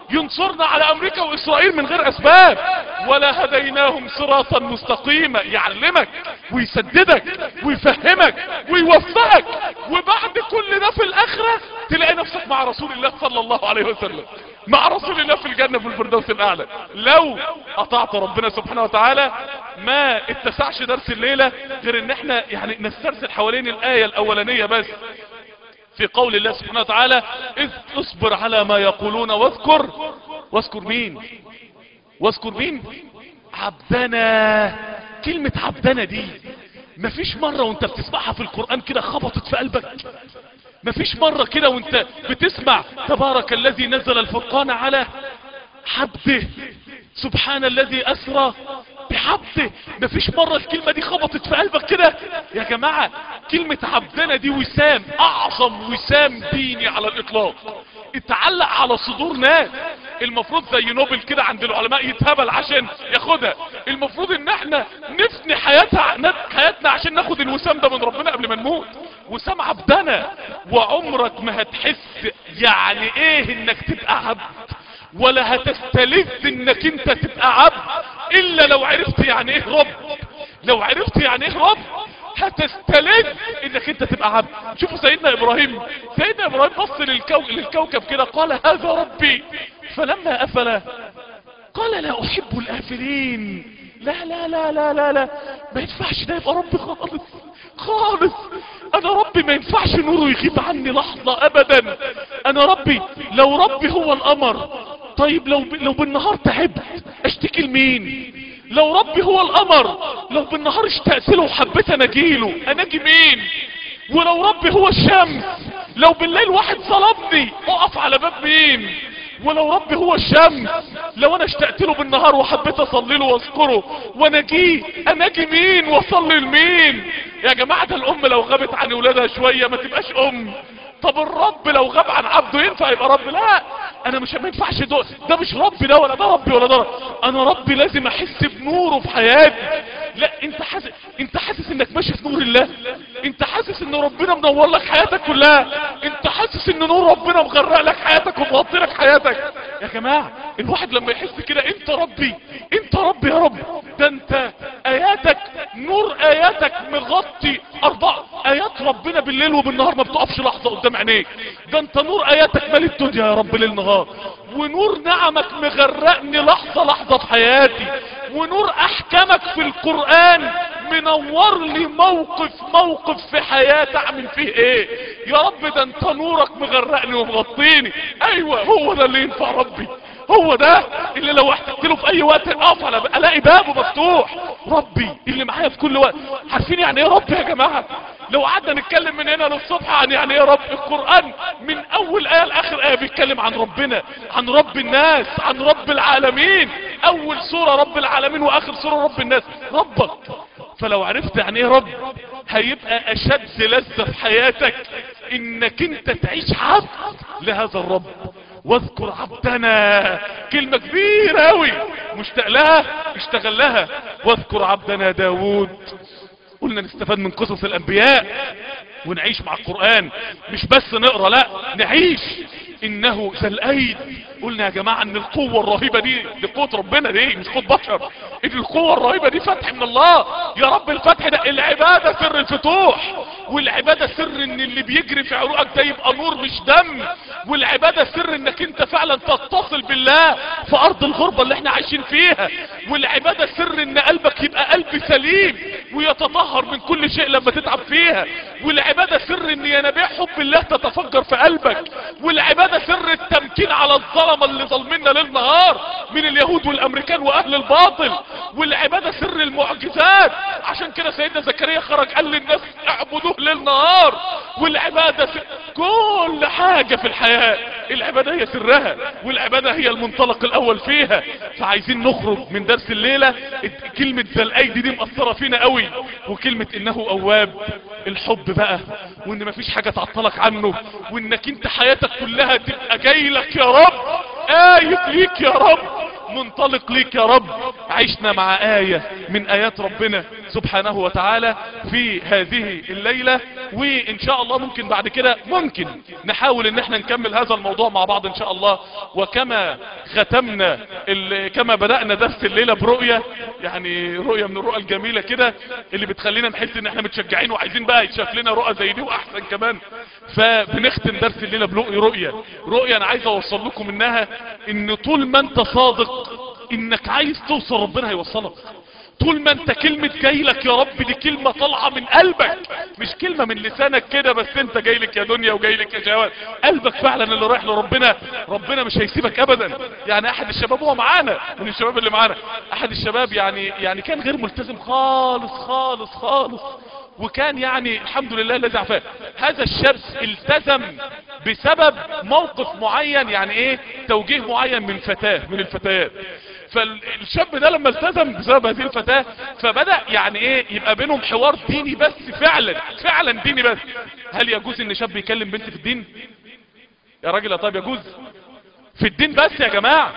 ينصرنا على امريكا واسرائيل من غير اسباب. ولا هديناهم صراطا مستقيما، يعلمك ويسددك ويفهمك ويوفقك، وبعد كل ده في الاخرة تلاقي نفسك مع رسول الله صلى الله عليه وسلم، مع رسول الله في الجنة في الفردوس الاعلى. لو اطعت ربنا سبحانه وتعالى. ما اتسعش درس الليلة غير ان احنا يعني نسترسل حوالين الاية الاولانية بس، في قول الله سبحانه وتعالى اذ اصبر على ما يقولون واذكر. واذكر مين؟ واذكر مين؟ عبدنا. كلمة عبدنا دي مفيش مرة وانت بتسمعها في القرآن كده خبطت في قلبك؟ مفيش مرة كده وانت بتسمع تبارك الذي نزل الفرقان على عبده، سبحان الذي اسرى بعبده، مفيش مرة الكلمة دي خبطت في قلبك كده؟ يا جماعة كلمة عبدنا دي وسام، اعظم وسام ديني على الاطلاق، اتعلق على صدور ناس. المفروض زي نوبل كده عند العلماء يتهبل عشان ياخدها، المفروض ان احنا نفني حياتها حياتنا عشان ناخد الوسام ده من ربنا قبل ما نموت. وسام عبدنا. وعمرك ما هتحس يعني ايه انك تبقى عبد، ولا هتستلذ انك انت تبقى عبد الا لو عرفت يعني ايه رب. لو عرفت يعني ايه رب هتستلذ انك انت تبقى عبد. شوفوا سيدنا ابراهيم، سيدنا ابراهيم بص للكو... للكوكب كده قال هذا ربي، فلما افل قال لا احب الافلين. لا لا لا لا لا لا ما ينفعش ده يبقى ربي خالص خالص. انا ربي ما ينفعش نوره يغيب عني لحظة ابدا. انا ربي لو ربي هو القمر، طيب لو ب... لو بالنهار تعبت اشتكي لمين؟ لو ربي هو القمر لو بالنهار اشتقت له وحبيت اناجيله اناجي مين؟ ولو ربي هو الشمس لو بالليل واحد ظلمني اقف على باب مين؟ ولو ربي هو الشمس لو انا اشتقت له بالنهار وحبيت اصلي له واذكره واناجيه اناجي مين واصلي لمين؟ يا جماعة ده الام لو غابت عن اولادها شوية ما تبقاش ام. طب الرب لو غاب عن عبده ينفع يبقى رب؟ لا انا مش ما ينفعش ده, ده مش ربي ده ولا ده ربي ولا ده رب. انا ربي لازم احس بنوره في حياتي. لا انت حاسس انت حاسس انك ماشي في نور الله؟ انت حاسس ان ربنا منور لك حياتك كلها؟ انت حاسس ان نور ربنا مغرق لك حياتك ومغطي لك حياتك؟ يا جماعة الواحد لما يحس كده انت ربي انت ربي يا رب، ده انت اياتك نور اياتك مغطي اربع ايات ربنا بالليل وبالنهار ما بتقفش لحظة قدام عينيك. ده انت نور اياتك مالي الدنيا يا رب ليل نهار، ونور نعمك مغرقني لحظة لحظة في حياتي، ونور احكامك في القرآن منور لي موقف موقف في حياتي اعمل فيه ايه. يا رب ده انت نورك مغرقني ومغطيني. ايوه هو ده اللي ينفع ربي، هو ده اللي لو احتجت له في اي وقت اقف على الاقي بابه مفتوح. ربي اللي معايا في كل وقت. عارفين يعني ايه رب يا جماعة؟ لو قعدنا نتكلم من هنا للصبح عن يعني ايه رب، القرآن من اول ايه لاخر ايه بيتكلم عن ربنا، عن رب الناس، عن رب العالمين. اول سورة رب العالمين واخر سورة رب الناس، ربك. فلو عرفت يعني ايه رب هيبقى اشد لذة في حياتك انك انت تعيش عبد لهذا الرب. واذكر عبدنا كلمة كبيرة اوي مشتاق لها اشتغل لها. واذكر عبدنا داود. قلنا نستفاد من قصص الانبياء ونعيش مع القرآن، مش بس نقرأ لا نعيش. انه ذا الايد. قلنا يا جماعة ان القوة الرهيبة دي دي قوة ربنا، دي مش قوة بشر. ان القوة الرهيبة دي فتح من الله. يا رب الفتح ده العبادة سر الفتوح، والعبادة سر ان اللي بيجري في عروقك ده يبقى نور مش دم، والعبادة سر انك انت فعلا تتصل بالله في ارض الغربة اللي احنا عايشين فيها، والعبادة سر ان قلبك يبقى قلب سليم ويتطهر من كل شيء لما تتعب فيها، والعبادة سر ان ينابيع حب الله تتفجر في قلبك، والعبادة سر التمكين على الظلمة اللي ظلمنا ليل نهار من اليهود والامريكان واهل الباطل، والعبادة سر المعجزات. عشان كده سيدنا زكريا خرج قال للناس اعبدوه ليل نهار. والعبادة سر كل حاجة في الحياة، العبادة هي سرها، والعبادة هي المنطلق الاول فيها. فعايزين نخرج من درس الليلة كلمة ذا الايدي دي مأثرة فينا قوي، وكلمة انه اواب، الحب بقى، وان مفيش حاجة تعطلك عنه، وانك انت حياتك كلها تبقى جاي لك يا رب، آيب ليك يا رب، منطلق ليك يا رب. عشنا مع آية من آيات ربنا سبحانه وتعالى في هذه الليلة. وان شاء الله ممكن بعد كده ممكن نحاول ان احنا نكمل هذا الموضوع مع بعض ان شاء الله. وكما ختمنا كما بدأنا درس الليلة برؤية، يعني رؤية من الرؤى الجميلة كده اللي بتخلينا نحس ان احنا متشجعين وعايزين بقى يتشاف لنا رؤى زي دي واحسن كمان. فبنختم درس الليلة برؤية رؤية انا عايز اوصل لكم منها ان طول ما انت صادق انك عايز توصل ربنا هيوصلك. طول ما انت كلمة جايلك يا رب دي كلمة طالعة من قلبك، مش كلمة من لسانك كده بس، انت جايلك يا دنيا وجايلك يا شهوات، قلبك فعلا اللي رايح لربنا. ربنا مش هيسيبك ابدا. يعني احد الشباب هو معانا من الشباب اللي معانا، احد الشباب يعني يعني كان غير ملتزم خالص خالص خالص، وكان يعني الحمد لله الذي عافاه. هذا الشاب التزم بسبب موقف معين، يعني ايه، توجيه معين من فتاة من الفتيات. فالشاب ده لما التزم بسبب هذه الفتاة فبدأ يعني ايه يبقى بينهم حوار ديني بس، فعلا فعلا ديني بس. هل يجوز ان شاب يكلم بنت في الدين يا راجل؟ يا طيب يجوز في الدين بس يا جماعة؟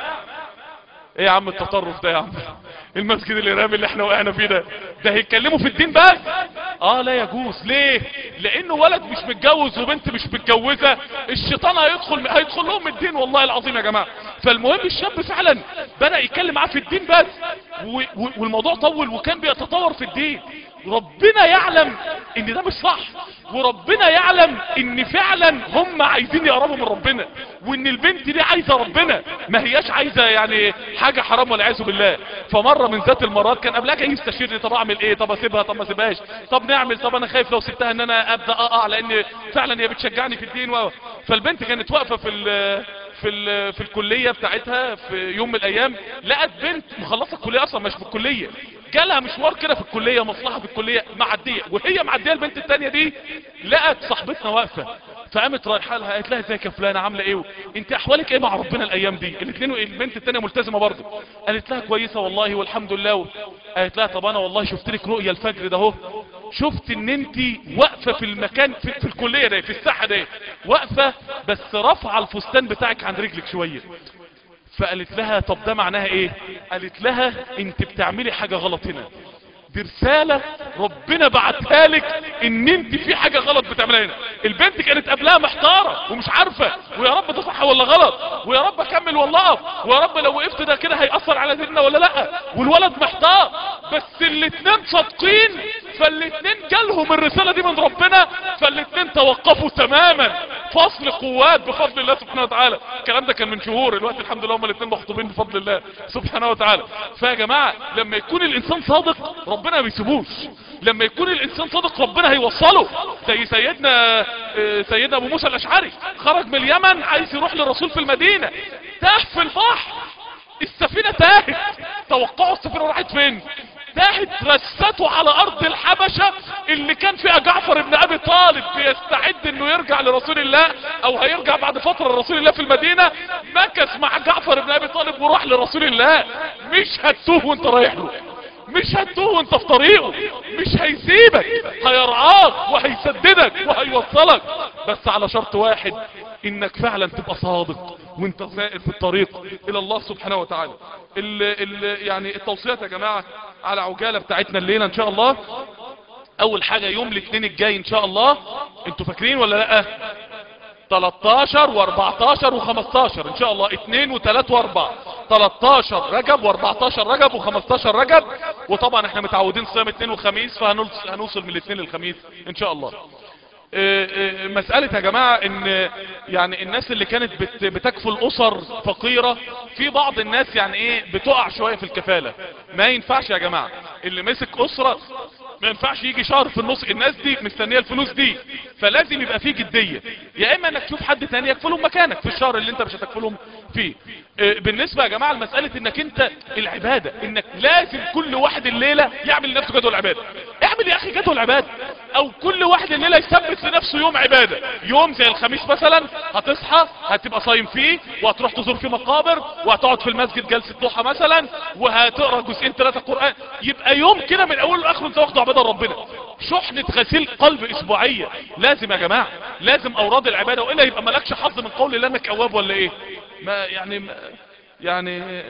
ايه يا عم التطرف ده يا عم؟ المسجد الارهابي اللي احنا وقعنا فيه ده ده هيتكلموا في الدين بس؟ اه لا يجوز. ليه؟ لانه ولد مش متجوز وبنت مش متجوزة، الشيطان هيدخل هيدخل لهم الدين والله العظيم يا جماعة. فالمهم الشاب فعلا بدأ يتكلم معاه في الدين بس، والموضوع طول وكان بيتطور في الدين. ربنا يعلم ان ده مش صح، وربنا يعلم ان فعلا هم عايزين يقربوا من ربنا، وان البنت دي عايزة ربنا ما هياش عايزة يعني حاجة حرام والعياذ بالله. فمرة من ذات المرات كان قبلها جاي يستشيرني، طب اعمل ايه؟ طب اسيبها؟ طب ما اسيبهاش؟ طب نعمل؟ طب انا خايف لو سبتها ان انا ابدا اقع، لان فعلا هي بتشجعني في الدين. و... فالبنت كانت واقفة في ال في ال في الكلية بتاعتها في يوم من الايام، لقت بنت مخلصة الكلية اصلا مش في الكلية، جالها مشوار كده في الكلية، مصلحة في الكلية، معدية، وهي معدية البنت التانية دي لقت صاحبتنا واقفة، فقامت رايحه لها قالت لها ازيك يا فلانة عاملة ايه؟ انت احوالك ايه مع ربنا الايام دي؟ الاثنين، البنت التانية ملتزمة برضه. قالت لها كويسة والله والحمد لله. قالت لها طب انا والله شفت لك رؤية الفجر ده اهو، شفت ان انت واقفة في المكان في, في الكلية ده في الساحة ده واقفة بس رافعه الفستان بتاعك عن رجلك شوية. فقالت لها طب ده معناها ايه؟ قالت لها انت بتعملي حاجة غلط هنا، دي رسالة ربنا بعتها لك ان انت في حاجة غلط بتعملها هنا. البنت كانت قبلها محتارة ومش عارفة، ويا رب ده صح ولا غلط، ويا رب اكمل ولا اقف، ويا رب لو وقفت ده كده هيأثر على ديننا ولا لا، والولد محتار. بس الاتنين صادقين، فالاتنين جالهم الرسالة دي من ربنا، فالاتنين توقفوا تماما. فصل قوات بفضل الله سبحانه وتعالى. الكلام ده كان من شهور، الوقت الحمد لله هم الاتنين مخطوبين بفضل الله سبحانه وتعالى. فيا جماعة لما يكون الانسان صادق ربنا ما بيسيبوش، لما يكون الانسان صادق ربنا هيوصله. زي سيدنا سيدنا ابو موسى الاشعري، خرج من اليمن عايز يروح للرسول في المدينة، تاه في البحر، السفينة تاهت. توقعوا السفينة راحت فين؟ تاهت، رسته على ارض الحبشة اللي كان فيها جعفر بن ابي طالب بيستعد انه يرجع لرسول الله، او هيرجع بعد فترة لرسول الله في المدينة. مكث مع جعفر بن ابي طالب وراح لرسول الله. مش هتوه وانت رايح له، مش هتوه وانت في طريقه، مش هيسيبك، هيرعاك وهيسددك وهيوصلك، بس على شرط واحد، انك فعلا تبقى صادق وانت سائر في الطريق الى الله سبحانه وتعالى. ال ال يعني التوصيات يا جماعة على عجالة بتاعتنا الليلة ان شاء الله. اول حاجة يوم الاثنين الجاي ان شاء الله، انتوا فاكرين ولا لا؟ تلتاشر واربعتاشر وخمستاشر ان شاء الله، اتنين وتلات واربع، تلتاشر رجب واربعتاشر رجب وخمستاشر رجب. وطبعا احنا متعودين صيام اتنين وخميس، فهنوصل من الاثنين للخميس ان شاء الله. مسألة يا جماعة ان يعني الناس اللي كانت بت بتكفل اسر فقيرة، في بعض الناس يعني ايه بتقع شوية في الكفالة. ما ينفعش يا جماعة اللي مسك اسرة ما ينفعش يجي شهر في النص، الناس دي مستنية الفلوس دي، فلازم يبقى فيه جدية. يا اما انك تشوف حد تاني يكفلهم مكانك في الشهر اللي انت مش هتكفلهم فيه. بالنسبة يا جماعة المسألة انك انت العبادة، انك لازم كل واحد الليلة يعمل لنفسه جدول عبادة. اعمل يا اخي جدول عبادة، او كل واحد الليلة يثبت لنفسه يوم عبادة. يوم زي الخميس مثلا هتصحى هتبقى صايم فيه، وهتروح تزور فيه مقابر، وهتقعد في المسجد جلسة ضحى مثلا، وهتقرأ جزئين ثلاثة قرآن. يبقى يوم كده من اوله لاخره انت واخده عبادة ربنا. شحنة غسيل قلب اسبوعية لازم يا جماعة، لازم اوراد العبادة، وإلا يبقى مالكش حظ من قول الله انك اواب ولا ايه. ما يعني ما يعني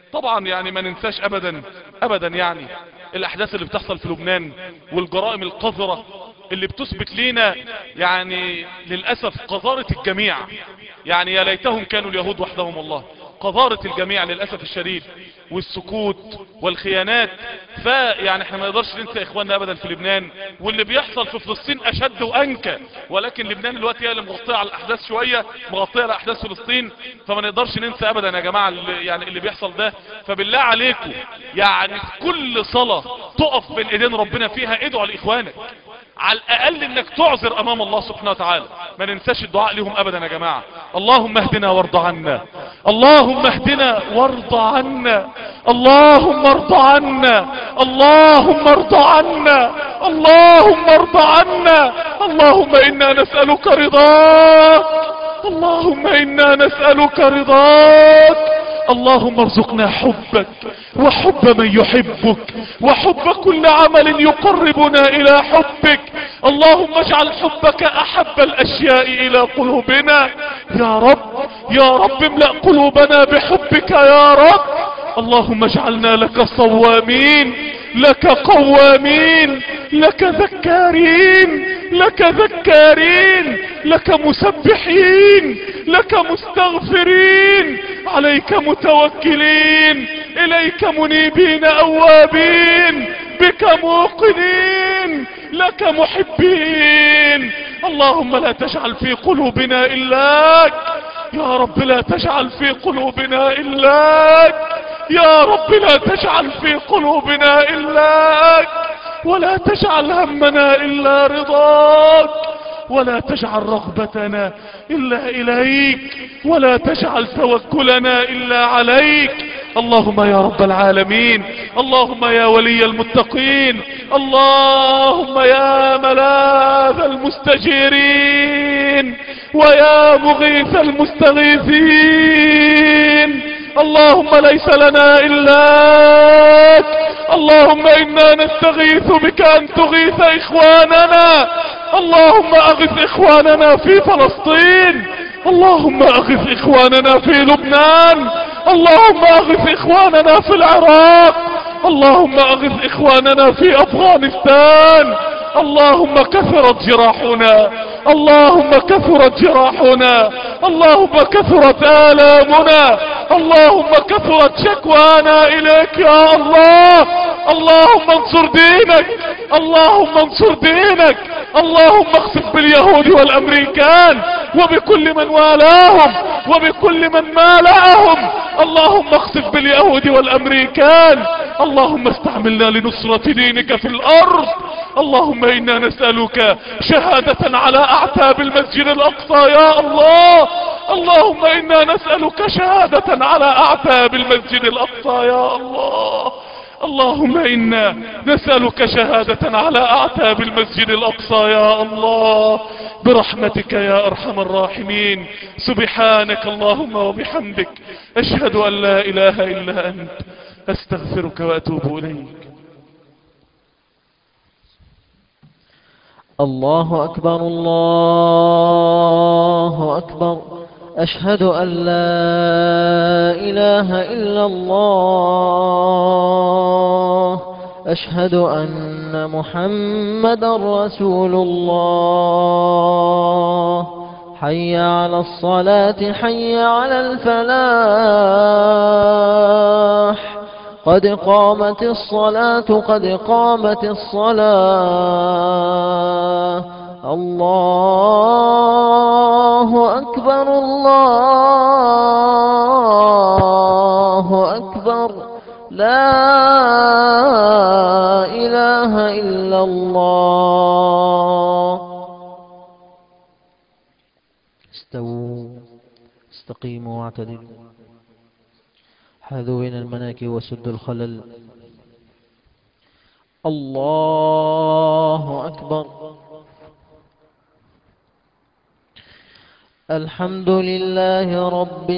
طبعا يعني ما ننساش ابدا ابدا يعني الاحداث اللي بتحصل في لبنان والجرائم القذرة اللي بتثبت لينا يعني للأسف قذارة الجميع. يعني يا ليتهم كانوا اليهود وحدهم والله، قذارة الجميع للأسف الشديد، والسكوت والخيانات. فيعني احنا ما نقدرش ننسى اخواننا ابدا في لبنان، واللي بيحصل في فلسطين اشد وانكى، ولكن لبنان الوقت هي اللي مغطية على الاحداث شوية، مغطية على احداث فلسطين، فما نقدرش ننسى ابدا يا جماعة اللي يعني اللي بيحصل ده. فبالله عليكم يعني في كل صلاة تقف بين ايدين ربنا فيها ادعوا لاخوانك، على الاقل انك تعذر امام الله سبحانه وتعالى. ما ننساش الدعاء لهم ابدا يا جماعة. اللهم اهدنا وارض عنا، اللهم اهدنا وارض عنا، اللهم ارض عنا، اللهم ارض عنا، اللهم ارض عنا. اللهم انا نسألك رضاك، اللهم انا نسألك رضاك. اللهم ارزقنا حبك وحب من يحبك وحب كل عمل يقربنا الى حبك. اللهم اجعل حبك احب الاشياء الى قلوبنا يا رب، يا رب املأ قلوبنا بحبك يا رب. اللهم اجعلنا لك صوامين، لك قوامين، لك ذكارين، لك ذكارين، لك مسبحين، لك مستغفرين، عليك متوكلين، اليك منيبين اوابين، بك موقنين، لك محبين. اللهم لا تجعل في قلوبنا إلاك يا رب، لا تجعل في قلوبنا إلاك يا رب، لا تجعل في قلوبنا إلاك، ولا تجعل همنا إلا رضاك، ولا تجعل رغبتنا إلا إليك، ولا تجعل توكلنا إلا عليك. اللهم يا رب العالمين، اللهم يا ولي المتقين، اللهم يا ملاذ المستجيرين ويا مغيث المستغيثين، اللهم ليس لنا إلاك. اللهم إنا نستغيث بك أن تغيث إخواننا. اللهم أغث إخواننا في فلسطين، اللهم أغث إخواننا في لبنان، اللهم أغث إخواننا في العراق، اللهم أغث إخواننا في أفغانستان. اللهم كثرت جراحنا، اللهم كثرت جراحنا، اللهم كثرت آلامنا، اللهم كثرت شكوانا إليك يا الله. اللهم انصر دينك، اللهم انصر دينك، اللهم اخسف باليهود والامريكان وبكل من والاهم وبكل من مالأهم. اللهم اخسف باليهود والامريكان، اللهم استعملنا لنصرة دينك في الارض. اللهم انا نسألك شهادة على اعتاب المسجد الاقصى يا الله. اللهم انا نسألك شهادة على اعتاب المسجد الاقصى يا الله. اللهم انا نسألك شهادة على اعتاب المسجد الاقصى يا الله، برحمتك يا ارحم الراحمين. سبحانك اللهم وبحمدك، اشهد ان لا اله الا انت، استغفرك واتوب اليك. الله أكبر الله أكبر، أشهد أن لا إله إلا الله، أشهد أن محمدا رسول الله. حي على الصلاة، حي على الفلاح، قد قامت الصلاة، قد قامت الصلاة. الله أكبر الله أكبر، لا إله إلا الله. استووا، استقيموا واعتدلوا، حاذوا بين المناكب وسدوا الخلل. الله أكبر. الحمد لله رب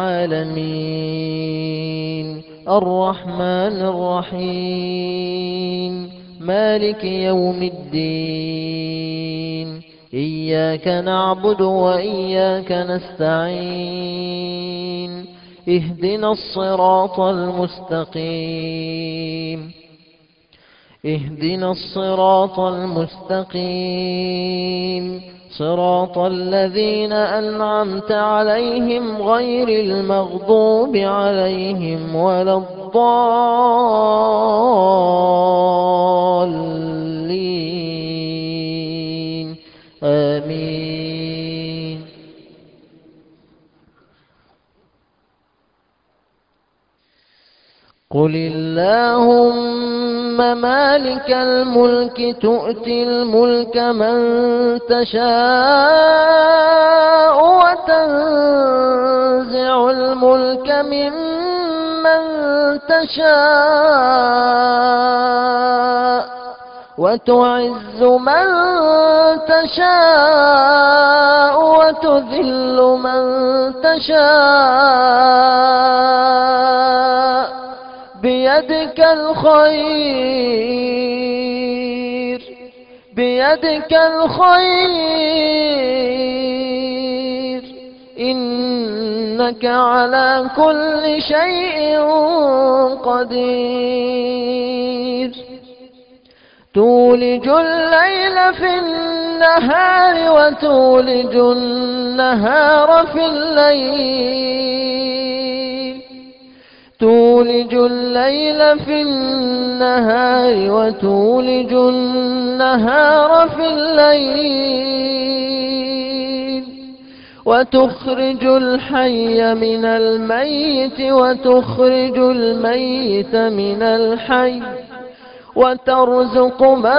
العالمين، الرحمن الرحيم، مالك يوم الدين. إياك نعبد وإياك نستعين، اهدنا الصراط المستقيم اهدنا الصراط المستقيم صراط الذين أنعمت عليهم غير المغضوب عليهم ولا الضالين آمين. قل اللهم مالك الملك تؤتي الملك من تشاء وتنزع الملك ممن تشاء وتعز من تشاء وتذل من تشاء بيدك الخير بيدك الخير إنك على كل شيء قدير. تولج الليل في النهار وتولج النهار في الليل تولج الليل في النهار وتولج النهار في الليل وتخرج الحي من الميت وتخرج الميت من الحي وترزق من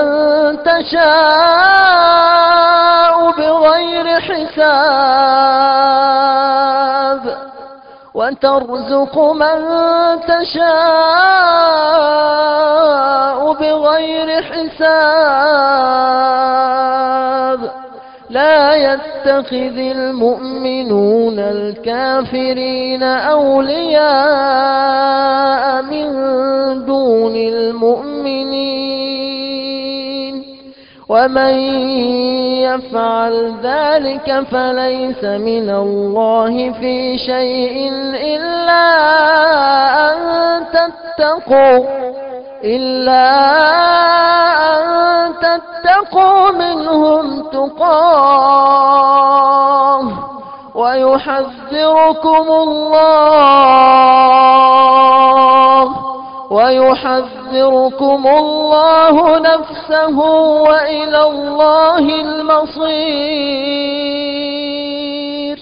تشاء بغير حساب وترزق من تشاء بغير حساب. لا يتخذ المؤمنون الكافرين أولياء من دون المؤمنين ومن يفعل ذلك فليس من الله في شيء إلا أن تتقوا إلا أن تتقوا منهم تقاه ويحذركم الله ويحذركم الله نفسه وإلى الله المصير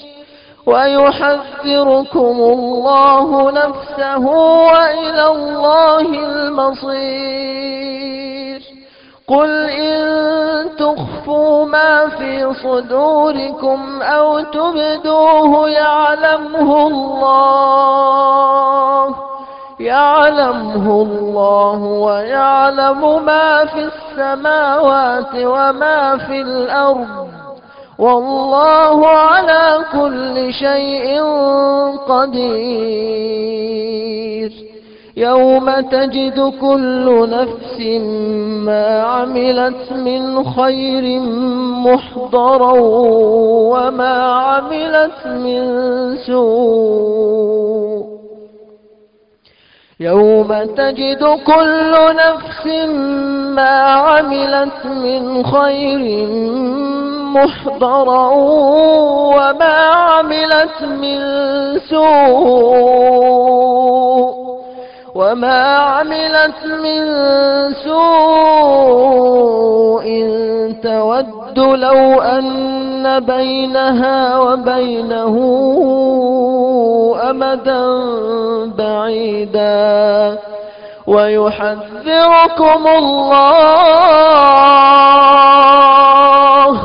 ويحذركم الله نفسه وإلى الله المصير. قل إن تخفوا ما في صدوركم أو تبدوه يعلمه الله يعلمه الله ويعلم ما في السماوات وما في الأرض والله على كل شيء قدير. يوم تجد كل نفس ما عملت من خير محضرا وما عملت من سوء يوم تجد كل نفس ما عملت من خير محضرا وما عملت من سوء وما عملت من سوء تود لو أن بينها وبينه أمدا بعيدا ويحذركم الله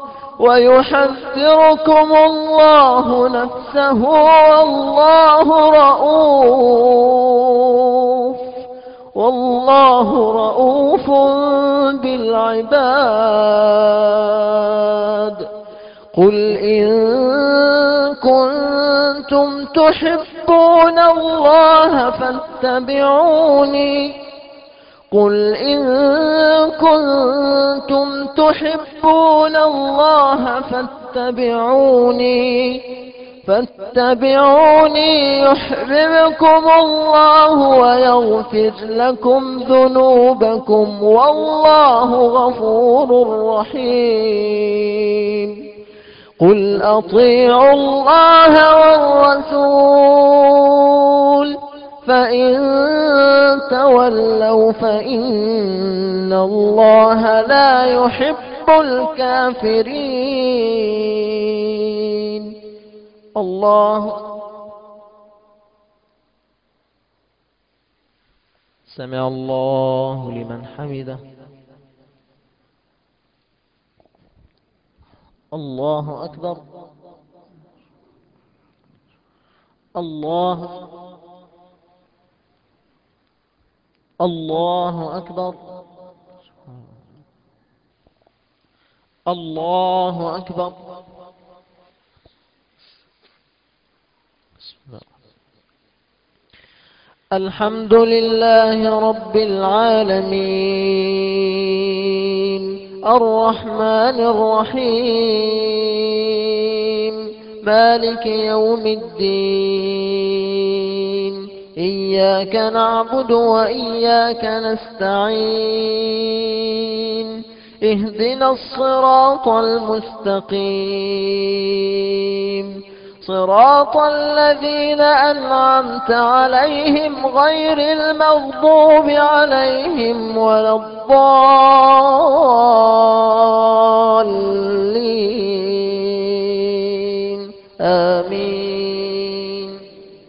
ويحذركم الله نفسه والله رؤوف والله رؤوف بالعباد. قل إن كنتم تحبون الله فاتبعوني قل إن كنتم تحبون الله فاتبعوني فاتبعوني يحببكم الله ويغفر لكم ذنوبكم والله غفور رحيم. قل أطيعوا الله والرسول فإن تولوا فإن الله لا يحب الكافرين. الله سمع الله لمن حمده. الله أكبر. الله الله أكبر. الله أكبر. الحمد لله رب العالمين الرحمن الرحيم مالك يوم الدين إياك نعبد وإياك نستعين اهدنا الصراط المستقيم صراط الذين أنعمت عليهم غير المغضوب عليهم ولا الضالين آمين.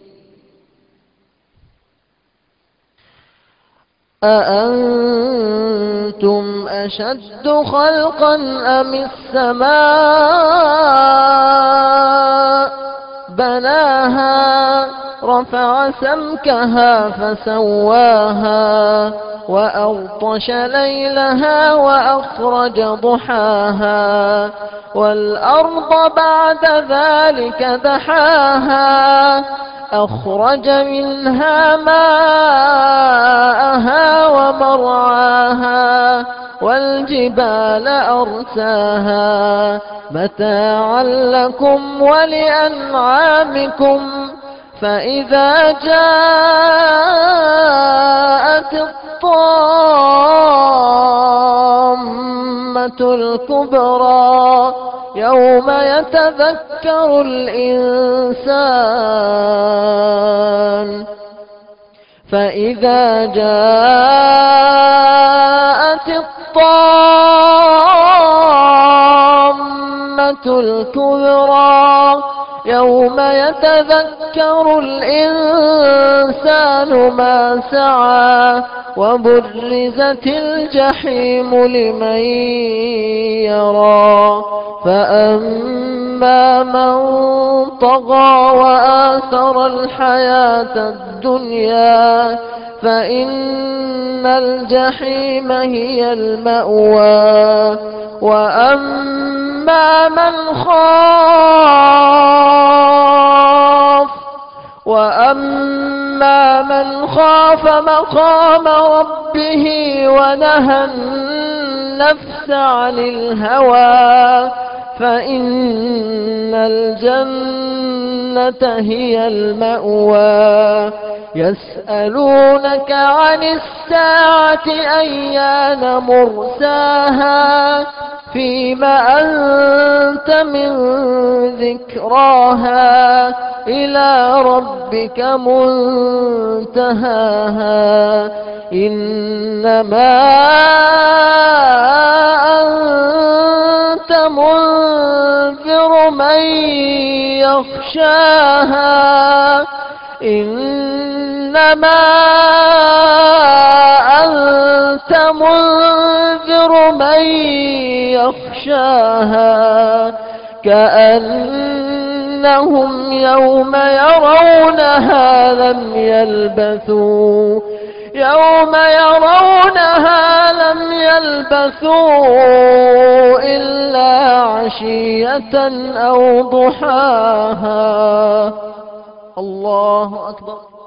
أأنتم أشد خلقا أم السماء بناها رفع سمكها فسواها وأغطش ليلها وأخرج ضحاها والأرض بعد ذلك دحاها أخرج منها ماءها ومرعاها والجبال أرساها متاعا لكم ولأنعامكم فإذا جاءت الطامة الكبرى يوم يتذكر الإنسان فإذا جاءت الطامة الكبرى يوم يتذكر الإنسان ما سعى وبرزت الجحيم لمن يرى فأما من طغى وآثر الحياة الدنيا فإن الجحيم هي المأوى وأما من خاف وأما من خاف مقام ربه ونهى النفس عن الهوى فإن الجنة هي المأوى. يسألونك عن الساعة أيان مرساها فيما أنت من ذكراها إلى ربك منتهاها إنما أنت منذر من يخشاها إنما أنت منذر من يخشاها كأنهم يوم يرونها لم يلبثوا يوم يرونها لم يلبثوا إلا عشية أو ضحاها. الله أكبر.